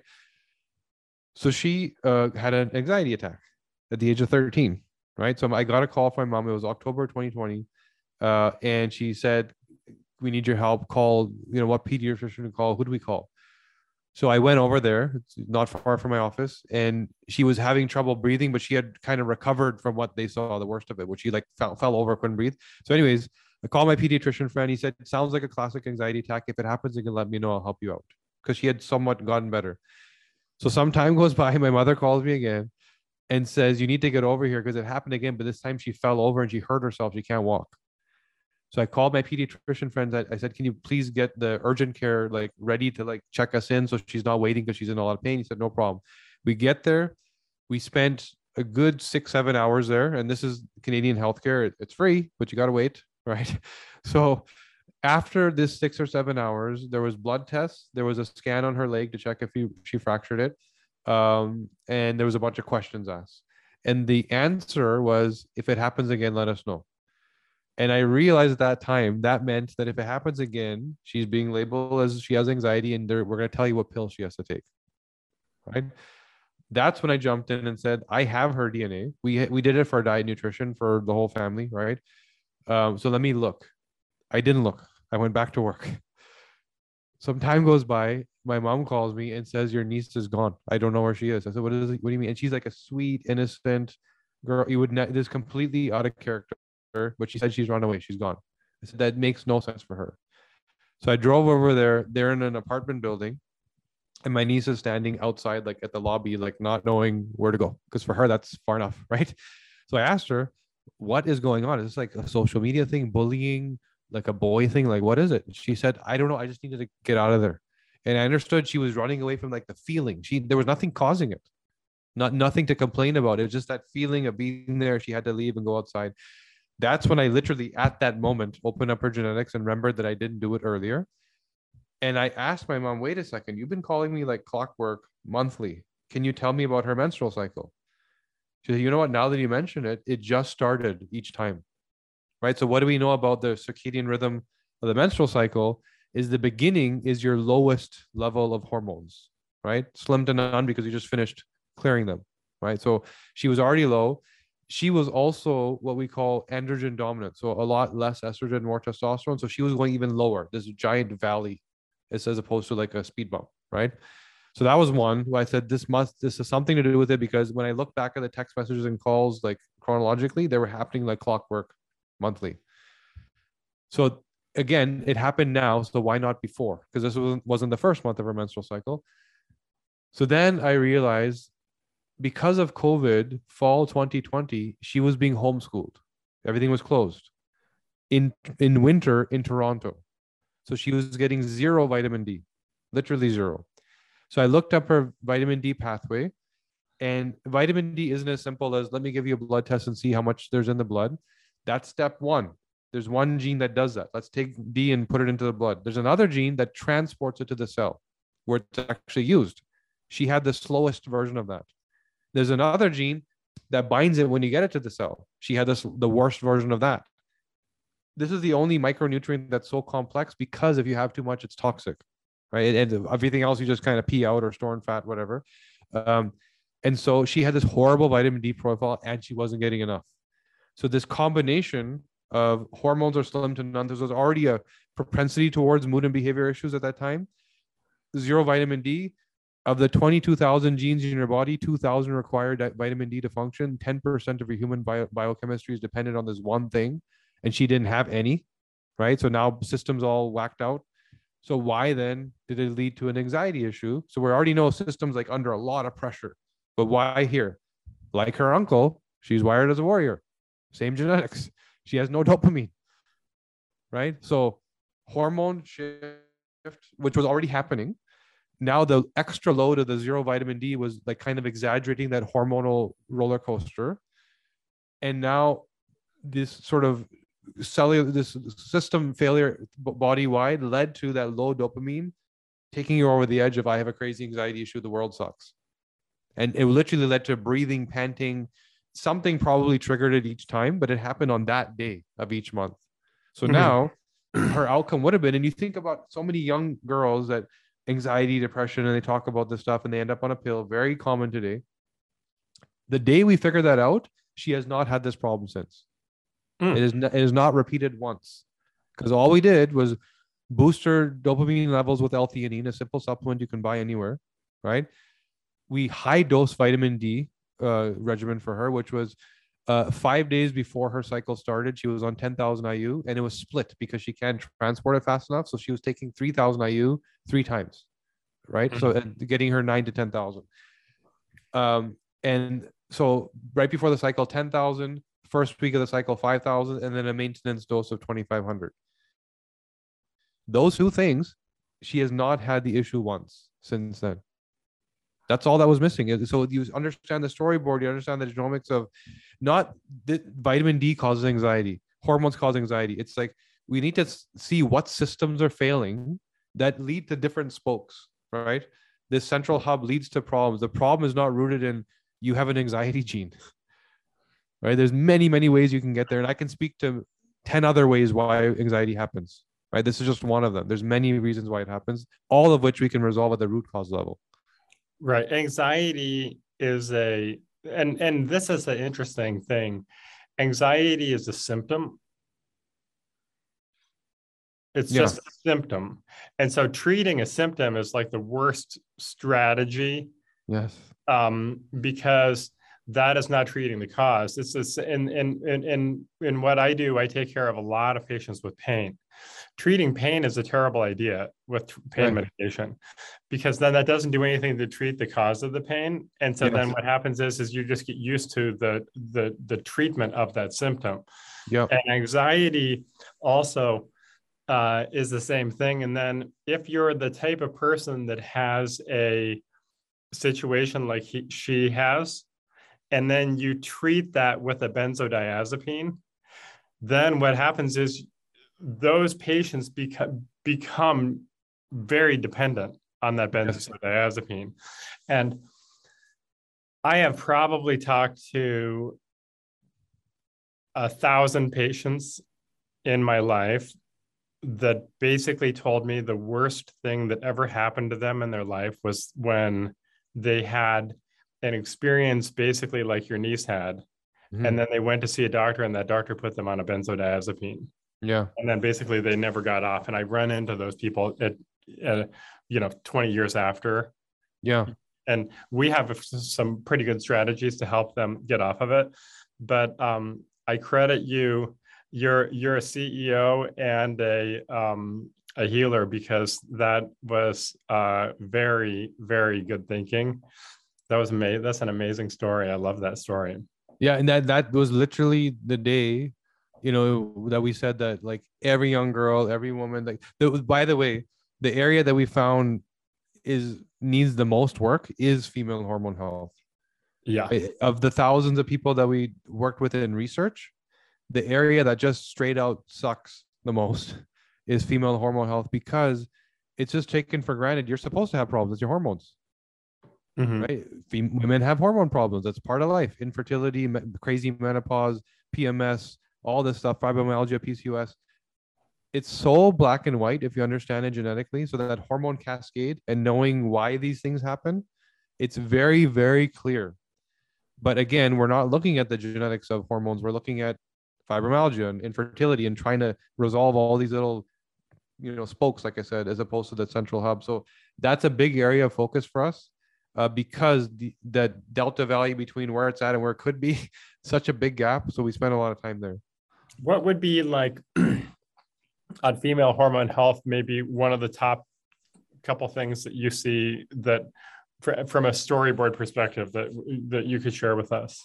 So she had an anxiety attack at the age of 13, right? So I got a call from my mom. It was October 2020, and she said, "We need your help. Call, what pediatrician to call? Who do we call?" So I went over there. It's not far from my office, and she was having trouble breathing, but she had kind of recovered from what they saw, the worst of it, which she like fell over, couldn't breathe. So, anyways, I called my pediatrician friend. He said, "It sounds like a classic anxiety attack. If it happens, you can let me know. I'll help you out." Because she had somewhat gotten better. So some time goes by. My mother calls me again and says, "You need to get over here because it happened again, but this time she fell over and she hurt herself. She can't walk." So I called my pediatrician friends. I said, "Can you please get the urgent care like ready to like check us in so she's not waiting because she's in a lot of pain?" He said, "No problem." We get there. We spent a good 6-7 hours there, and this is Canadian healthcare. It's free, but you got to wait, right? So after this 6 or 7 hours, there was blood tests. There was a scan on her leg to check if she fractured it, and there was a bunch of questions asked. And the answer was, "If it happens again, let us know." And I realized at that time that meant that if it happens again, she's being labeled as she has anxiety, and we're going to tell you what pill she has to take. Right. That's when I jumped in and said, "I have her DNA. We did it for diet nutrition for the whole family, right? So let me look." I didn't look. I went back to work. Some time goes by. My mom calls me and says, "Your niece is gone. I don't know where she is." I said, "What is it? What do you mean?" And she's like a sweet, innocent girl. You would this completely out of character, but she said she's run away. She's gone. I said that makes no sense for her. So I drove over there. They're in an apartment building, and my niece is standing outside, like at the lobby, like not knowing where to go, because for her that's far enough, right? So I asked her, "What is going on? Is this like a social media thing, bullying, like a boy thing? Like what is it?" She said, "I don't know. I just needed to get out of there." And I understood she was running away from like the feeling. There was nothing causing it, nothing to complain about. It was just that feeling of being there. She had to leave and go outside. That's when I literally at that moment opened up her genetics and remembered that I didn't do it earlier. And I asked my mom, "Wait a second, you've been calling me like clockwork monthly. Can you tell me about her menstrual cycle?" She said, "You know what? Now that you mention it, it just started each time." Right. So what do we know about the circadian rhythm of the menstrual cycle? Is the beginning is your lowest level of hormones, right? Slim to none because you just finished clearing them, right? So she was already low. She was also what we call androgen dominant, so a lot less estrogen, more testosterone. So she was going even lower, this giant valley, as opposed to like a speed bump, right? So that was one who I said this is something to do with it, because when I look back at the text messages and calls like chronologically, they were happening like clockwork monthly. So again, it happened now, so why not before? Because this wasn't the first month of her menstrual cycle. So then I realized because of COVID, fall 2020, she was being homeschooled. Everything was closed in winter in Toronto. So she was getting zero vitamin D, literally zero. So I looked up her vitamin D pathway, and vitamin D isn't as simple as let me give you a blood test and see how much there's in the blood. That's step one. There's one gene that does that. Let's take D and put it into the blood. There's another gene that transports it to the cell where it's actually used. She had the slowest version of that. There's another gene that binds it when you get it to the cell. She had the worst version of that. This is the only micronutrient that's so complex because if you have too much, it's toxic, right? And everything else you just kind of pee out or store in fat, whatever. And so she had this horrible vitamin D profile and she wasn't getting enough. So this combination of hormones are slim to none. There was already a propensity towards mood and behavior issues at that time. Zero vitamin D. Of the 22,000 genes in your body, 2,000 require vitamin D to function. 10% of your human biochemistry is dependent on this one thing, and she didn't have any, right? So now systems all whacked out. So why then did it lead to an anxiety issue? So we already know systems like under a lot of pressure, but why here? Like her uncle, she's wired as a warrior. Same genetics. She has no dopamine, right? So hormone shift, which was already happening. now the extra load of the zero vitamin D was like kind of exaggerating that hormonal roller coaster. And now this sort of cellular, this system failure body wide led to that low dopamine taking you over the edge of I have a crazy anxiety issue, the world sucks. And it literally led to breathing, panting. Something probably triggered it each time, but it happened on that day of each month. So now her outcome would have been, and you think about so many young girls that anxiety, depression, and they talk about this stuff and they end up on a pill, very common today. The day we figured that out, she has not had this problem since. It is not repeated once, because all we did was boost her dopamine levels with L-theanine, a simple supplement you can buy anywhere, right? We high dose vitamin D regimen for her, which was 5 days before her cycle started. She was on 10,000 IU, and it was split because she can't transport it fast enough. So she was taking 3,000 IU 3 times, right? So getting her 9 to 10,000. And so right before the cycle, 10,000, first week of the cycle, 5,000, and then a maintenance dose of 2,500. Those 2 things, she has not had the issue once since then. That's all that was missing. So you understand the storyboard, you understand the genomics of not the vitamin D causes anxiety, hormones cause anxiety. It's like we need to see what systems are failing that lead to different spokes, right? This central hub leads to problems. The problem is not rooted in you have an anxiety gene, right? There's many, many ways you can get there. And I can speak to 10 other ways why anxiety happens, right? This is just one of them. There's many reasons why it happens, all of which we can resolve at the root cause level. Right. Anxiety is and this is the interesting thing. Anxiety is a symptom. It's just a symptom. And so treating a symptom is like the worst strategy. Yes. Because that is not treating the cause. It's this, in what I do, I take care of a lot of patients with pain. Treating pain is a terrible idea with pain medication, because then that doesn't do anything to treat the cause of the pain. And so then what happens is you just get used to the treatment of that symptom. Yeah. And anxiety also is the same thing. And then if you're the type of person that has a situation like she has, and then you treat that with a benzodiazepine, then what happens is those patients become very dependent on that benzodiazepine. And I have probably talked to 1,000 patients in my life that basically told me the worst thing that ever happened to them in their life was when they had an experience basically like your niece had. And then they went to see a doctor, and that doctor put them on a benzodiazepine. Yeah. And then basically they never got off. And I run into those people at 20 years after. Yeah. And we have some pretty good strategies to help them get off of it. But I credit you. You're a CEO and a healer, because that was very, very good thinking. That was amazing. That's an amazing story. I love that story. Yeah, and that was literally the day, that we said that, like, every young girl, every woman, like, by the way, the area that we found needs the most work is female hormone health. Yeah. Of the thousands of people that we worked with in research, the area that just straight out sucks the most is female hormone health, because it's just taken for granted. You're supposed to have problems. It's your hormones. Right? Women have hormone problems. That's part of life. Infertility, crazy menopause, PMS, all this stuff, fibromyalgia, PCOS. It's so black and white if you understand it genetically. So that hormone cascade and knowing why these things happen, it's very, very clear. But again, we're not looking at the genetics of hormones. We're looking at fibromyalgia and infertility and trying to resolve all these little, spokes, like I said, as opposed to the central hub. So that's a big area of focus for us. Because the delta value between where it's at and where it could be, such a big gap. So we spend a lot of time there. What would be like on female hormone health, maybe one of the top couple things that you see that from a storyboard perspective that you could share with us?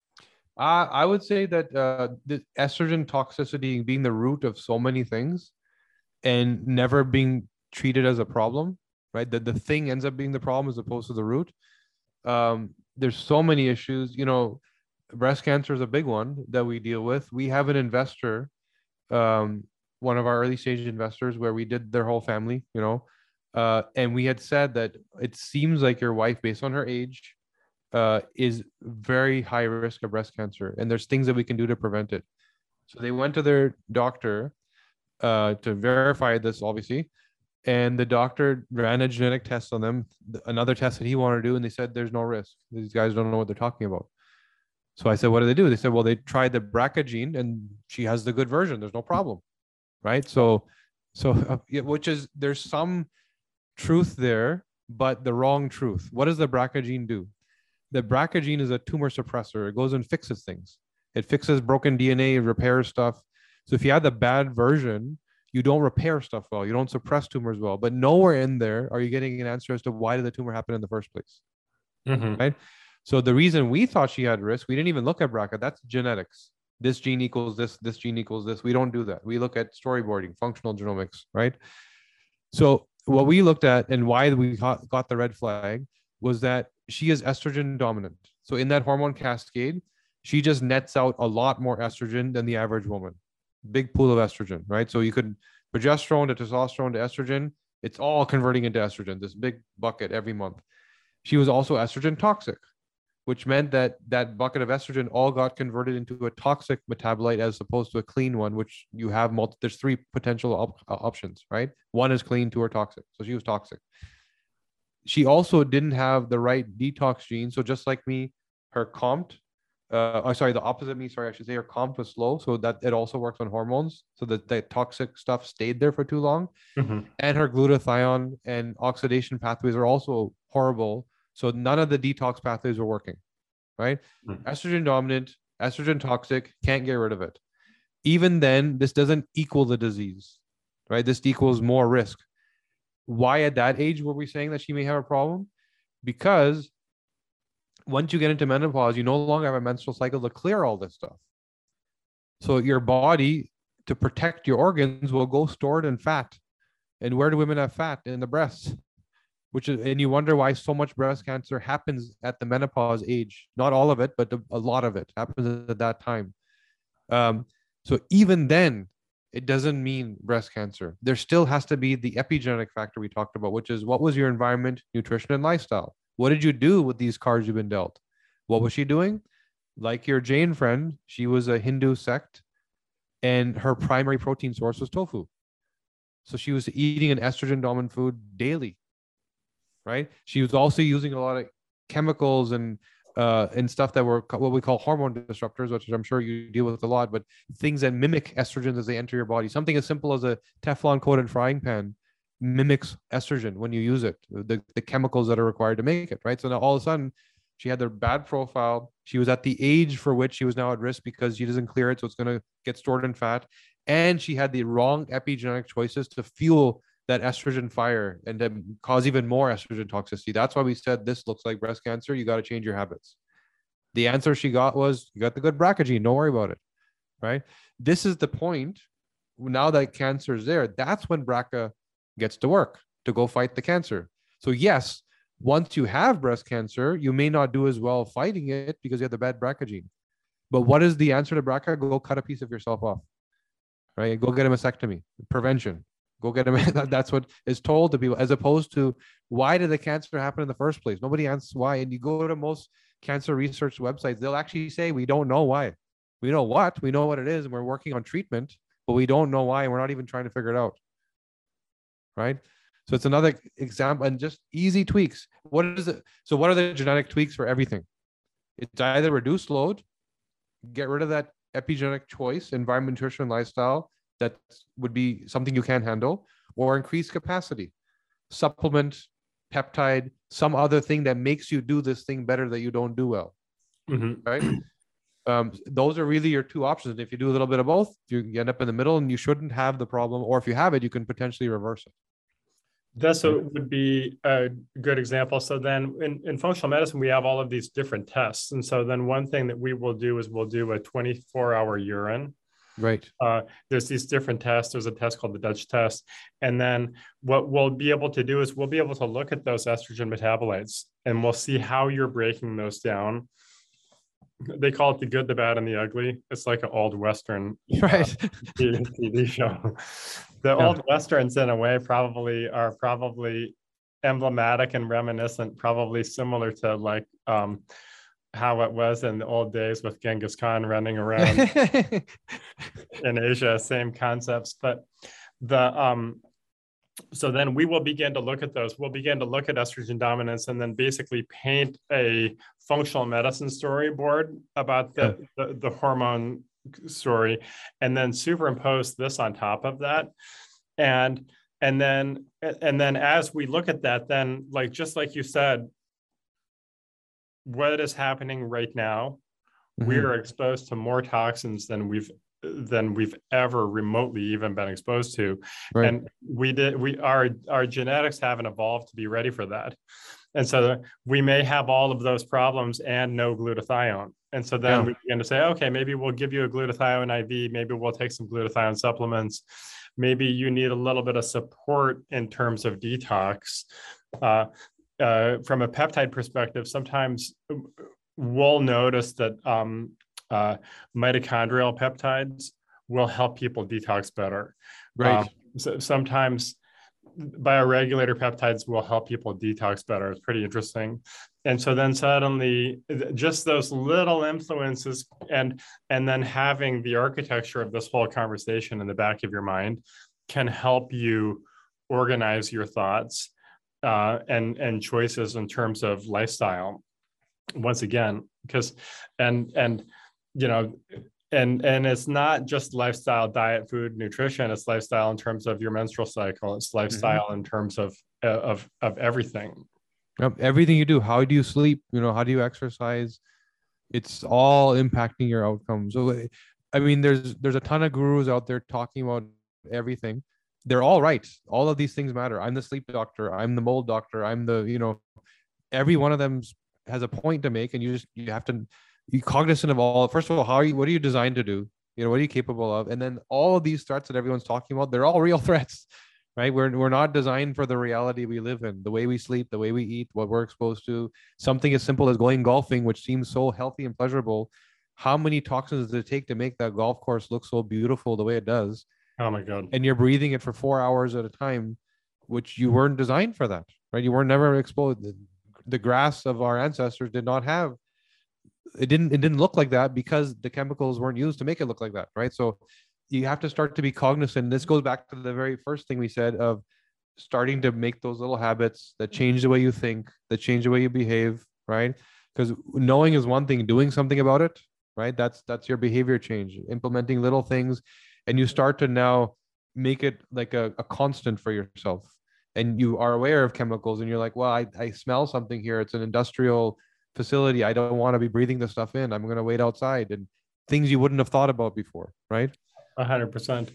I would say that the estrogen toxicity being the root of so many things and never being treated as a problem, right? The thing ends up being the problem as opposed to the root. There's so many issues. Breast cancer is a big one that we deal with. We have an investor, one of our early stage investors, where we did their whole family, and we had said that it seems like your wife, based on her age, is very high risk of breast cancer, and there's things that we can do to prevent it. So they went to their doctor to verify this, obviously, and the doctor ran a genetic test on them, another test that he wanted to do, and they said there's no risk. These guys don't know what they're talking about. So I said, what do they do? They said, well, they tried the BRCA gene, and she has the good version. There's no problem, right? So, which is, there's some truth there, but the wrong truth. What does the BRCA gene do? The BRCA gene is a tumor suppressor. It goes and fixes things. It fixes broken DNA, repairs stuff. So if you have the bad version, you don't repair stuff well. You don't suppress tumors well. But nowhere in there are you getting an answer as to why did the tumor happen in the first place, right? So the reason we thought she had risk, we didn't even look at BRCA. That's genetics. This gene equals this. This gene equals this. We don't do that. We look at storyboarding, functional genomics, right? So what we looked at and why we got the red flag was that she is estrogen dominant. So in that hormone cascade, she just nets out a lot more estrogen than the average woman. Big pool of estrogen, right? So you could progesterone to testosterone to estrogen, it's all converting into estrogen, this big bucket every month. She was also estrogen toxic, which meant that that bucket of estrogen all got converted into a toxic metabolite as opposed to a clean one, which you have there's three potential options, right? One is clean, two are toxic. So she was toxic. She also didn't have the right detox gene. So just like me, her COMT, the opposite me, sorry, I should say her COMT was slow. So that it also works on hormones. So that the toxic stuff stayed there for too long. And her glutathione and oxidation pathways are also horrible. So none of the detox pathways were working, right? Estrogen dominant, estrogen toxic, can't get rid of it. Even then, this doesn't equal the disease, right? This equals more risk. Why at that age were we saying that she may have a problem? Because once you get into menopause, you no longer have a menstrual cycle to clear all this stuff. So your body, to protect your organs, will go stored in fat. And where do women have fat? In the breasts. And you wonder why so much breast cancer happens at the menopause age. Not all of it, but a lot of it happens at that time. So even then, it doesn't mean breast cancer. There still has to be the epigenetic factor we talked about, which is what was your environment, nutrition, and lifestyle? What did you do with these cards you've been dealt? What was she doing? Like your Jane friend, she was a Hindu sect, and her primary protein source was tofu. So she was eating an estrogen dominant food daily, right? She was also using a lot of chemicals and stuff that were what we call hormone disruptors, which I'm sure you deal with a lot, but things that mimic estrogens as they enter your body. Something as simple as a Teflon coated frying pan mimics estrogen when you use it, the chemicals that are required to make it, right? So now all of a sudden she had their bad profile. She was at the age for which she was now at risk because she doesn't clear it. So it's going to get stored in fat. And she had the wrong epigenetic choices to fuel that estrogen fire and to cause even more estrogen toxicity. That's why we said this looks like breast cancer. You got to change your habits. The answer she got was, you got the good BRCA gene. Don't worry about it, right? This is the point. Now that cancer is there, that's when BRCA gets to work to go fight the cancer. So yes, once you have breast cancer, you may not do as well fighting it because you have the bad BRCA gene. But what is the answer to BRCA? Go cut a piece of yourself off, right? Go get a mastectomy, prevention. Go get them. That's what is told to people, as opposed to why did the cancer happen in the first place? Nobody answers why. And you go to most cancer research websites, they'll actually say, we don't know why. We know what, we know what it is, and we're working on treatment, but we don't know why, and we're not even trying to figure it out. Right? So it's another example, and just easy tweaks. What is it? So what are the genetic tweaks for everything? It's either reduce load, get rid of that epigenetic choice, environment, nutrition, lifestyle, that would be something you can't handle, or increase capacity, supplement, peptide, some other thing that makes you do this thing better that you don't do well, right? Those are really your two options. If you do a little bit of both, you end up in the middle and you shouldn't have the problem, or if you have it, you can potentially reverse it. This would be a good example. So then in functional medicine, we have all of these different tests. And so then one thing that we will do is we'll do a 24-hour urine. Right. There's these different tests. There's a test called the Dutch test. And then what we'll be able to do is we'll be able to look at those estrogen metabolites and we'll see how you're breaking those down. They call it the good, the bad, and the ugly. It's like an old Western Right. TV show. The Yeah. old Westerns, in a way, are probably emblematic and reminiscent, probably similar to like how it was in the old days with Genghis Khan running around in Asia, same concepts. But so then we will begin to look at those. We'll begin to look at estrogen dominance and then basically paint a functional medicine storyboard about the hormone story, and then superimpose this on top of that. And then as we look at that, then like just like you said, what is happening right now, we are exposed to more toxins than we've ever remotely even been exposed to. Right. And our genetics haven't evolved to be ready for that. And so we may have all of those problems and no glutathione. And so then we begin to say, okay, maybe we'll give you a glutathione IV. Maybe we'll take some glutathione supplements. Maybe you need a little bit of support in terms of detox. From a peptide perspective, sometimes we'll notice that mitochondrial peptides will help people detox better. Right. So sometimes bioregulator peptides will help people detox better. It's pretty interesting. And so then suddenly just those little influences and then having the architecture of this whole conversation in the back of your mind can help you organize your thoughts and choices in terms of lifestyle. Once again, because and you know, and it's not just lifestyle, diet, food, nutrition. It's lifestyle in terms of your menstrual cycle. It's lifestyle in terms of everything. Everything you do. How do you sleep? You know, how do you exercise? It's all impacting your outcomes. So, I mean, there's a ton of gurus out there talking about everything. They're all right. All of these things matter. I'm the sleep doctor. I'm the mold doctor. I'm the, you know, every one of them has a point to make, and you have to be cognizant of all. First of all, what are you designed to do? You know, what are you capable of? And then all of these threats that everyone's talking about, they're all real threats, right? We're not designed for the reality we live in, the way we sleep, the way we eat, what we're exposed to. Something as simple as going golfing, which seems so healthy and pleasurable. How many toxins does it take to make that golf course look so beautiful the way it does? Oh my God. And you're breathing it for 4 hours at a time, which you weren't designed for that, right? You were never exposed. The grass of our ancestors did not have, it didn't look like that because the chemicals weren't used to make it look like that, right? So you have to start to be cognizant. This goes back to the very first thing we said of starting to make those little habits that change the way you think, that change the way you behave, right? Because knowing is one thing, doing something about it, right? That's your behavior change, implementing little things, and you start to now make it like a constant for yourself. And you are aware of chemicals and you're like, well, I smell something here. It's an industrial facility. I don't want to be breathing this stuff in. I'm going to wait outside, and things you wouldn't have thought about before, right? 100%.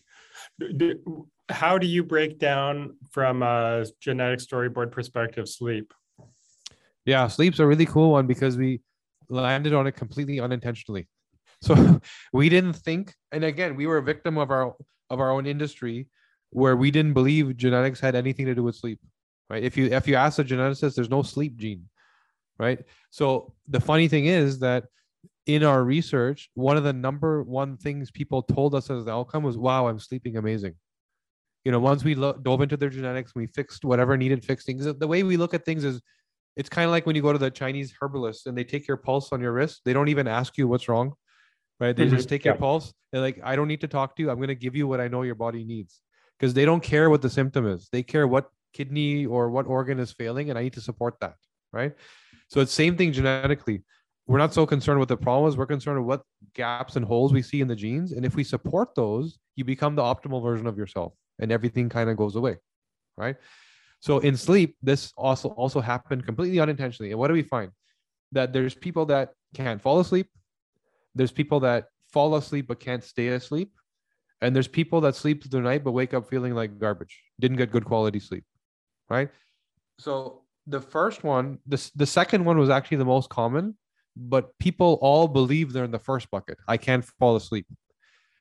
How do you break down from a genetic storyboard perspective sleep? Yeah, sleep's a really cool one because we landed on it completely unintentionally. So we didn't think, and again, we were a victim of our own industry where we didn't believe genetics had anything to do with sleep, right? If you ask a geneticist, there's no sleep gene, right? So the funny thing is that in our research, one of the number one things people told us as the outcome was, wow, I'm sleeping amazing. You know, once we dove into their genetics, we fixed whatever needed fixing. The way we look at things is, it's kind of like when you go to the Chinese herbalist and they take your pulse on your wrist. They don't even ask you what's wrong, right? They just take your pulse. They're like, I don't need to talk to you. I'm going to give you what I know your body needs, because they don't care what the symptom is. They care what kidney or what organ is failing, and I need to support that, right? So it's same thing genetically. We're not so concerned with the problems. We're concerned with what gaps and holes we see in the genes. And if we support those, you become the optimal version of yourself and everything kind of goes away, right? So in sleep, this also happened completely unintentionally. And what do we find? That there's people that can't fall asleep. There's people that fall asleep but can't stay asleep. And there's people that sleep through the night but wake up feeling like garbage, didn't get good quality sleep, right? So the first one, the second one was actually the most common, but people all believe they're in the first bucket. I can't fall asleep.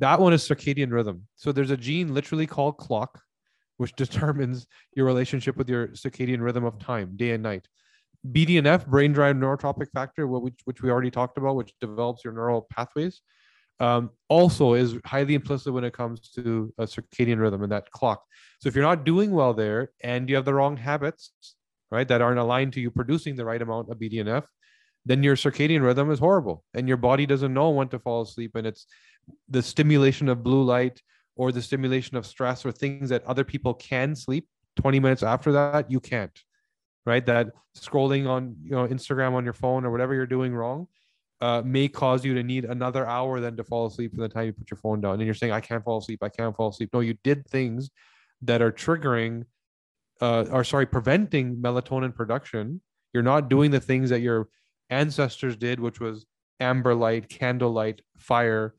That one is circadian rhythm. So there's a gene literally called clock, which determines your relationship with your circadian rhythm of time, day and night. BDNF, brain derived neurotrophic factor, which we already talked about, which develops your neural pathways, also is highly implicit when it comes to a circadian rhythm and that clock. So if you're not doing well there and you have the wrong habits, right, that aren't aligned to you producing the right amount of BDNF, then your circadian rhythm is horrible and your body doesn't know when to fall asleep. And it's the stimulation of blue light or the stimulation of stress or things that other people can sleep 20 minutes after that, you can't, right? That scrolling on, Instagram on your phone or whatever you're doing wrong may cause you to need another hour then to fall asleep from the time you put your phone down. And you're saying, I can't fall asleep. I can't fall asleep. No, you did things that are triggering, preventing melatonin production. You're not doing the things that your ancestors did, which was amber light, candlelight, fire,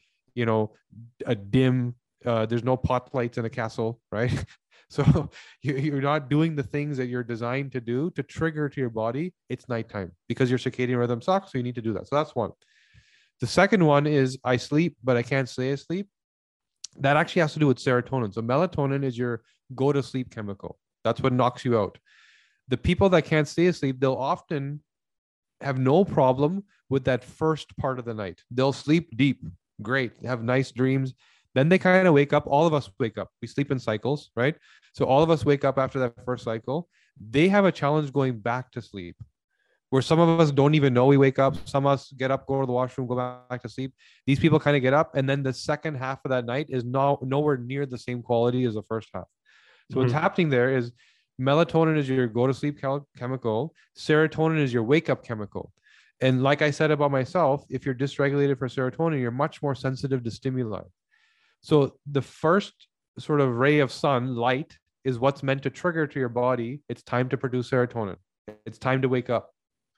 a dim, there's no pot lights in a castle, right? So you're not doing the things that you're designed to do to trigger to your body. It's nighttime because your circadian rhythm sucks. So you need to do that. So that's one. The second one is I sleep, but I can't stay asleep. That actually has to do with serotonin. So melatonin is your go to sleep chemical. That's what knocks you out. The people that can't stay asleep, they'll often have no problem with that first part of the night. They'll sleep deep, great, have nice dreams. Then they kind of wake up. All of us wake up. We sleep in cycles, right? So all of us wake up after that first cycle. They have a challenge going back to sleep, where some of us don't even know we wake up. Some of us get up, go to the washroom, go back to sleep. These people kind of get up, and then the second half of that night is nowhere near the same quality as the first half. So what's happening there is melatonin is your go to sleep chemical. Serotonin is your wake up chemical. And like I said about myself, if you're dysregulated for serotonin, you're much more sensitive to stimuli. So the first sort of ray of sun, light, is what's meant to trigger to your body. It's time to produce serotonin. It's time to wake up,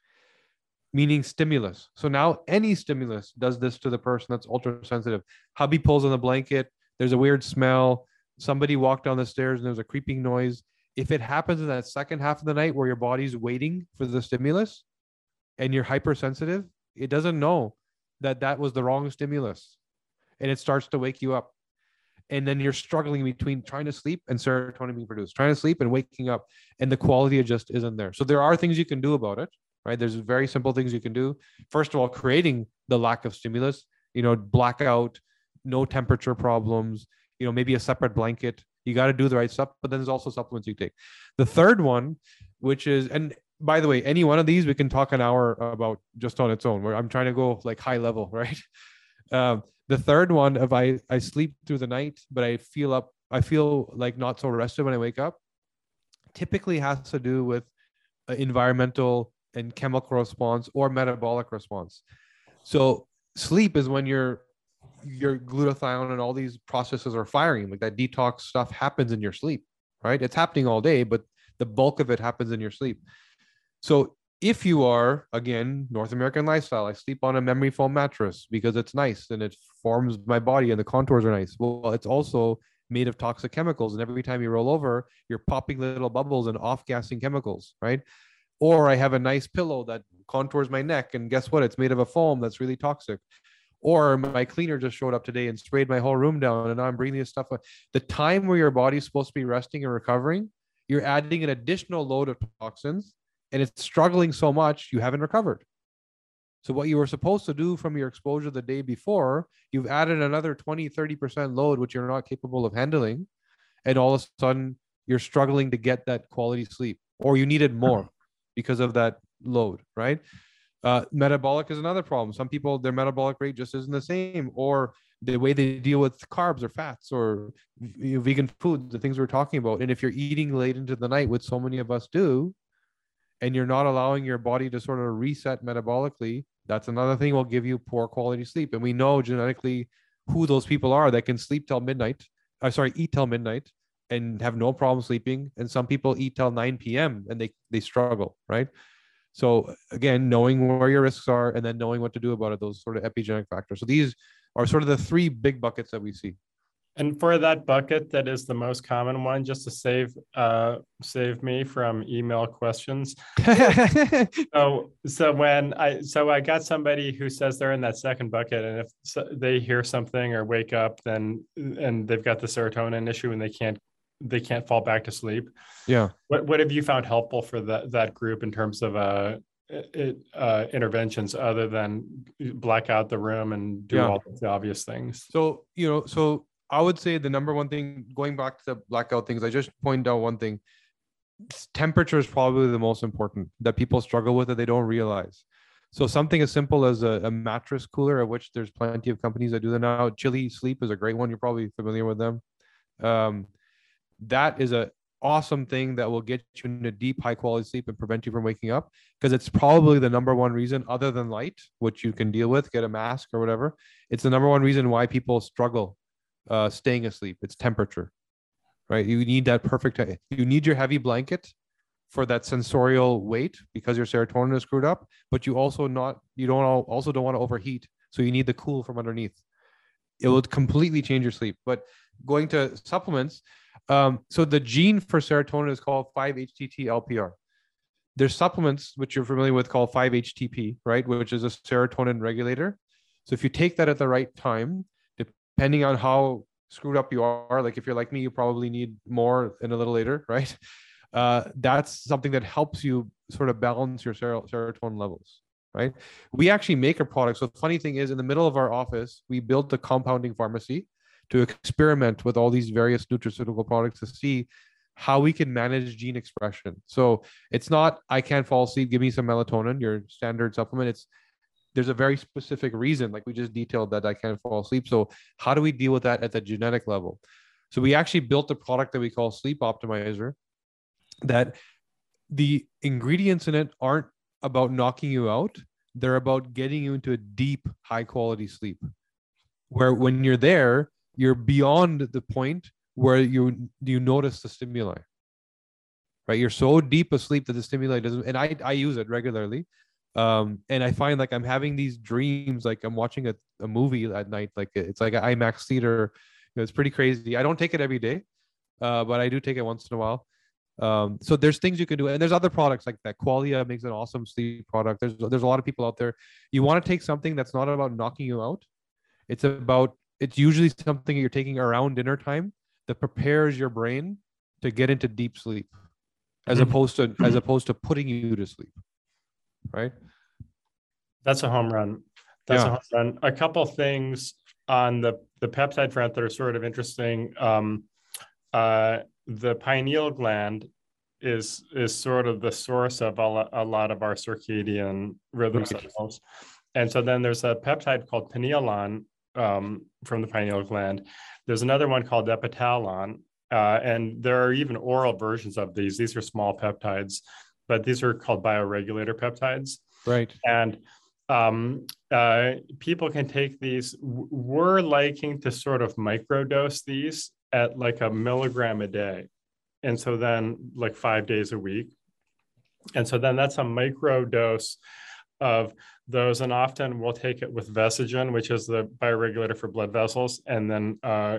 meaning stimulus. So now any stimulus does this to the person that's ultra sensitive. Hubby pulls on the blanket. There's a weird smell. Somebody walked down the stairs and there's a creeping noise. If it happens in that second half of the night where your body's waiting for the stimulus and you're hypersensitive, it doesn't know that that was the wrong stimulus. And it starts to wake you up. And then you're struggling between trying to sleep and serotonin being produced, trying to sleep and waking up. And the quality just isn't there. So there are things you can do about it, right? There's very simple things you can do. First of all, creating the lack of stimulus, blackout, no temperature problems, maybe a separate blanket. You got to do the right stuff, but then there's also supplements you take. The third one, which is, and by the way, any one of these, we can talk an hour about just on its own, where I'm trying to go like high level, right? The third one of I sleep through the night, but I feel like not so rested when I wake up, typically has to do with environmental and chemical response or metabolic response. So sleep is when your glutathione and all these processes are firing, like that detox stuff happens in your sleep, right? It's happening all day, but the bulk of it happens in your sleep. So if you are, again, North American lifestyle, I sleep on a memory foam mattress because it's nice and it forms my body and the contours are nice. Well, it's also made of toxic chemicals. And every time you roll over, you're popping little bubbles and off-gassing chemicals, right? Or I have a nice pillow that contours my neck. And guess what? It's made of a foam that's really toxic. Or my cleaner just showed up today and sprayed my whole room down. And now I'm breathing this stuff. The time where your body's supposed to be resting and recovering, you're adding an additional load of toxins. And it's struggling so much, you haven't recovered. So what you were supposed to do from your exposure the day before, you've added another 20, 30% load, which you're not capable of handling. And all of a sudden, you're struggling to get that quality sleep, or you needed more because of that load, right? Metabolic is another problem. Some people, their metabolic rate just isn't the same, or the way they deal with carbs or fats or vegan food, the things we're talking about. And if you're eating late into the night, which so many of us do, and you're not allowing your body to sort of reset metabolically, that's another thing will give you poor quality sleep. And we know genetically who those people are that can sleep till midnight. Eat till midnight and have no problem sleeping. And some people eat till 9 p.m. and they struggle, right? So again, knowing where your risks are and then knowing what to do about it, those sort of epigenetic factors. So these are sort of the three big buckets that we see. And for that bucket that is the most common one, just to save me from email questions. So I got somebody who says they're in that second bucket, and if they hear something or wake up, then and they've got the serotonin issue and they can't fall back to sleep. Yeah. What have you found helpful for that group in terms of interventions other than black out the room and do Yeah. all the obvious things? So, so I would say the number one thing, going back to the blackout things, I just pointed out one thing. Temperature is probably the most important that people struggle with that they don't realize. So something as simple as a mattress cooler, of which there's plenty of companies that do that now. Chili Sleep is a great one. You're probably familiar with them. That is a awesome thing that will get you into deep, high quality sleep and prevent you from waking up, because it's probably the number one reason, other than light, which you can deal with, get a mask or whatever. It's the number one reason why people struggle staying asleep. It's temperature, right? You need that perfect, you need your heavy blanket for that sensorial weight because your serotonin is screwed up, but you also don't want to overheat. So you need the cool from underneath. It will completely change your sleep. But going to supplements, so the gene for serotonin is called 5-HTT-LPR. There's supplements which you're familiar with called 5-HTP, right, which is a serotonin regulator. So if you take that at the right time, depending on how screwed up you are, like if you're like me, you probably need more and a little later, right? That's something that helps you sort of balance your serotonin levels, right? We actually make a product. So the funny thing is, in the middle of our office, we built the compounding pharmacy to experiment with all these various nutraceutical products to see how we can manage gene expression. So it's not, I can't fall asleep, give me some melatonin, your standard supplement. There's a very specific reason, like we just detailed, that I can't fall asleep. So how do we deal with that at the genetic level? So we actually built a product that we call Sleep Optimizer, that the ingredients in it aren't about knocking you out. They're about getting you into a deep, high quality sleep, where when you're there, you're beyond the point where you notice the stimuli, right? You're so deep asleep that the stimuli doesn't, and I use it regularly. And I find like I'm having these dreams, like I'm watching a movie at night, like it's like an IMAX theater. It's pretty crazy. I don't take it every day, but I do take it once in a while. So there's things you can do, and there's other products like that. Qualia makes an awesome sleep product. There's a lot of people out there. You want to take something that's not about knocking you out. It's usually something you're taking around dinner time that prepares your brain to get into deep sleep, as opposed to putting you to sleep. Right? That's a home run. A home run. A couple things on the peptide front that are sort of interesting. The pineal gland is sort of the source of a lot of our circadian rhythm signals. And so then there's a peptide called pineolon from the pineal gland. There's another one called epitalon, and there are even oral versions of these. These are small peptides, but these are called bioregulator peptides. Right. And people can take these. We're liking to sort of microdose these at like a milligram a day. And so then like 5 days a week. And so then that's a micro dose of those. And often we'll take it with Vesigen, which is the bioregulator for blood vessels, and then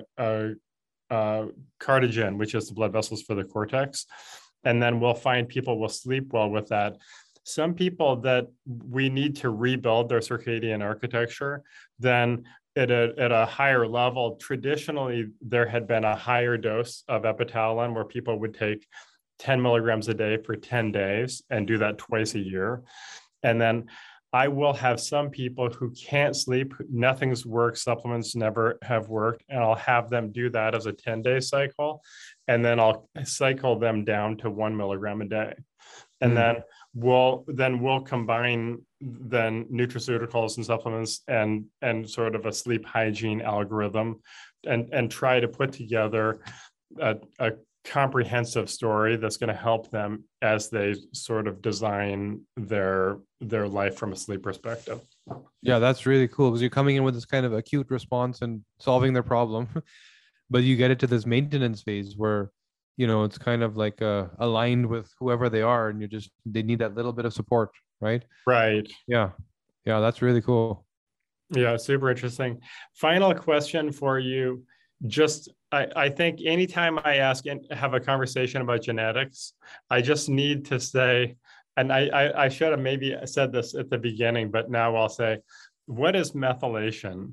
Cardigen, which is the blood vessels for the cortex. And then we'll find people will sleep well with that. Some people that we need to rebuild their circadian architecture, then at a higher level, traditionally, there had been a higher dose of epitalon where people would take 10 milligrams a day for 10 days and do that twice a year. And then I will have some people who can't sleep, nothing's worked, supplements never have worked, and I'll have them do that as a 10-day cycle. And then I'll cycle them down to 1 milligram a day. And then we'll combine then nutraceuticals and supplements and sort of a sleep hygiene algorithm and try to put together a comprehensive story that's going to help them as they sort of design their life from a sleep perspective. Yeah, that's really cool, because you're coming in with this kind of acute response and solving their problem, but you get it to this maintenance phase where it's kind of like aligned with whoever they are, and they need that little bit of support, right? Right. Yeah, that's really cool. Yeah, super interesting. Final question for you. I think anytime I ask and have a conversation about genetics, I just need to say, and I should have maybe said this at the beginning, but now I'll say, what is methylation?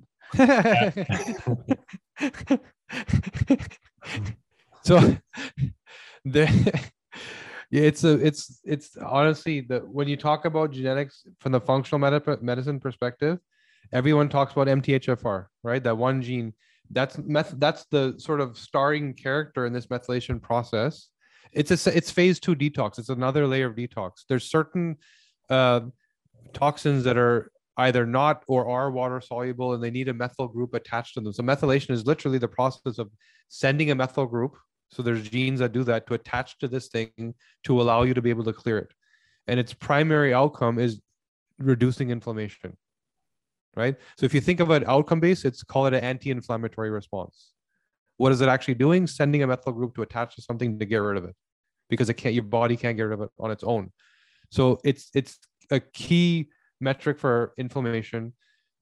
So the it's honestly the when you talk about genetics from the functional medicine perspective, everyone talks about MTHFR, right? That one gene. That's the sort of starring character in this methylation process. It's phase 2 detox. It's another layer of detox. There's certain uh, toxins that are either not or are water soluble and they need a methyl group attached to them. So methylation is literally the process of sending a methyl group. So there's genes that do that to attach to this thing to allow you to be able to clear it. And its primary outcome is reducing inflammation, right? So if you think of an outcome base, it's call it an anti-inflammatory response. What is it actually doing? Sending a methyl group to attach to something to get rid of it because your body can't get rid of it on its own. So it's a key metric for inflammation.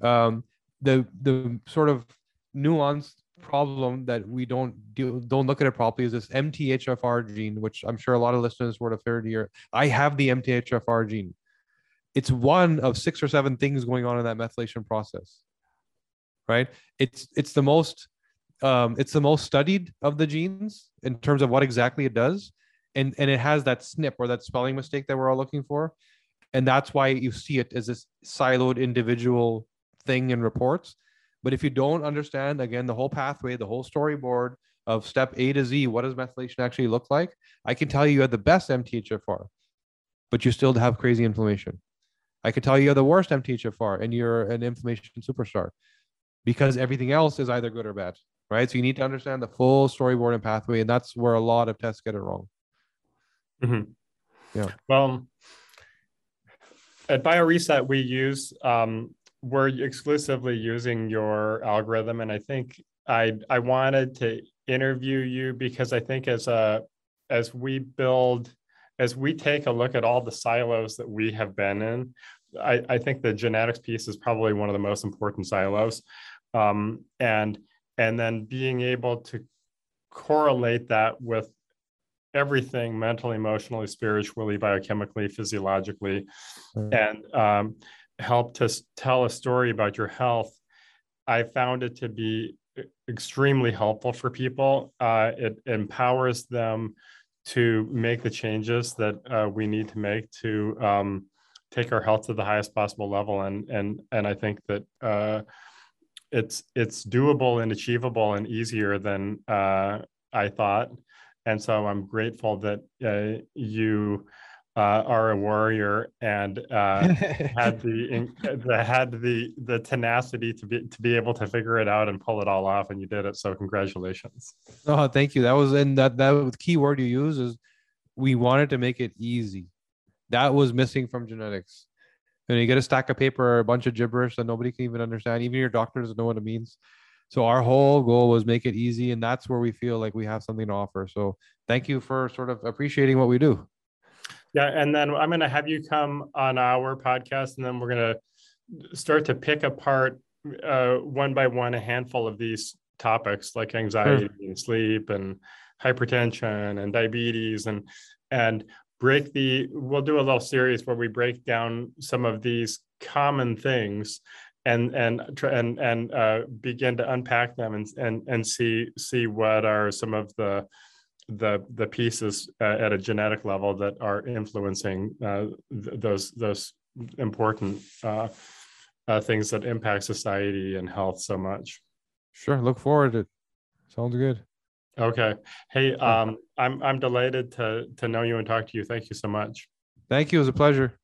The sort of nuanced problem that we don't look at it properly is this MTHFR gene, which I'm sure a lot of listeners would have heard here. I have the MTHFR gene. It's one of 6 or 7 things going on in that methylation process, right? It's the most studied of the genes in terms of what exactly it does, and it has that SNP or that spelling mistake that we're all looking for. And that's why you see it as this siloed individual thing in reports. But if you don't understand, again, the whole pathway, the whole storyboard of step A to Z, what does methylation actually look like? I can tell you had the best MTHFR, but you still have crazy inflammation. I could tell you have the worst MTHFR and you're an inflammation superstar because everything else is either good or bad, right? So you need to understand the full storyboard and pathway. And that's where a lot of tests get it wrong. Mm-hmm. Yeah. Well, at BioReset, we're exclusively using your algorithm, and I think I wanted to interview you because I think as we take a look at all the silos that we have been in, I think the genetics piece is probably one of the most important silos, and then being able to correlate that with everything mentally, emotionally, spiritually, biochemically, physiologically, and help to tell a story about your health. I found it to be extremely helpful for people. It empowers them to make the changes that we need to make to take our health to the highest possible level. And I think that it's doable and achievable and easier than I thought. And so I'm grateful that you are a warrior and had the tenacity to be able to figure it out and pull it all off, and you did it. So congratulations. Oh, thank you. That was that key word you use is we wanted to make it easy. That was missing from genetics. And you get a stack of paper or a bunch of gibberish that nobody can even understand. Even your doctor doesn't know what it means. So our whole goal was make it easy, and that's where we feel like we have something to offer. So thank you for sort of appreciating what we do. Yeah, and then I'm going to have you come on our podcast, and then we're going to start to pick apart one by one a handful of these topics like anxiety and sleep and hypertension and diabetes, and we'll do a little series where we break down some of these common things and begin to unpack them and see what are some of the pieces at a genetic level that are influencing those important things that impact society and health so much. Sure, look forward to it. Sounds good. Okay. Hey, I'm delighted to know you and talk to you. Thank you so much. Thank you. It was a pleasure.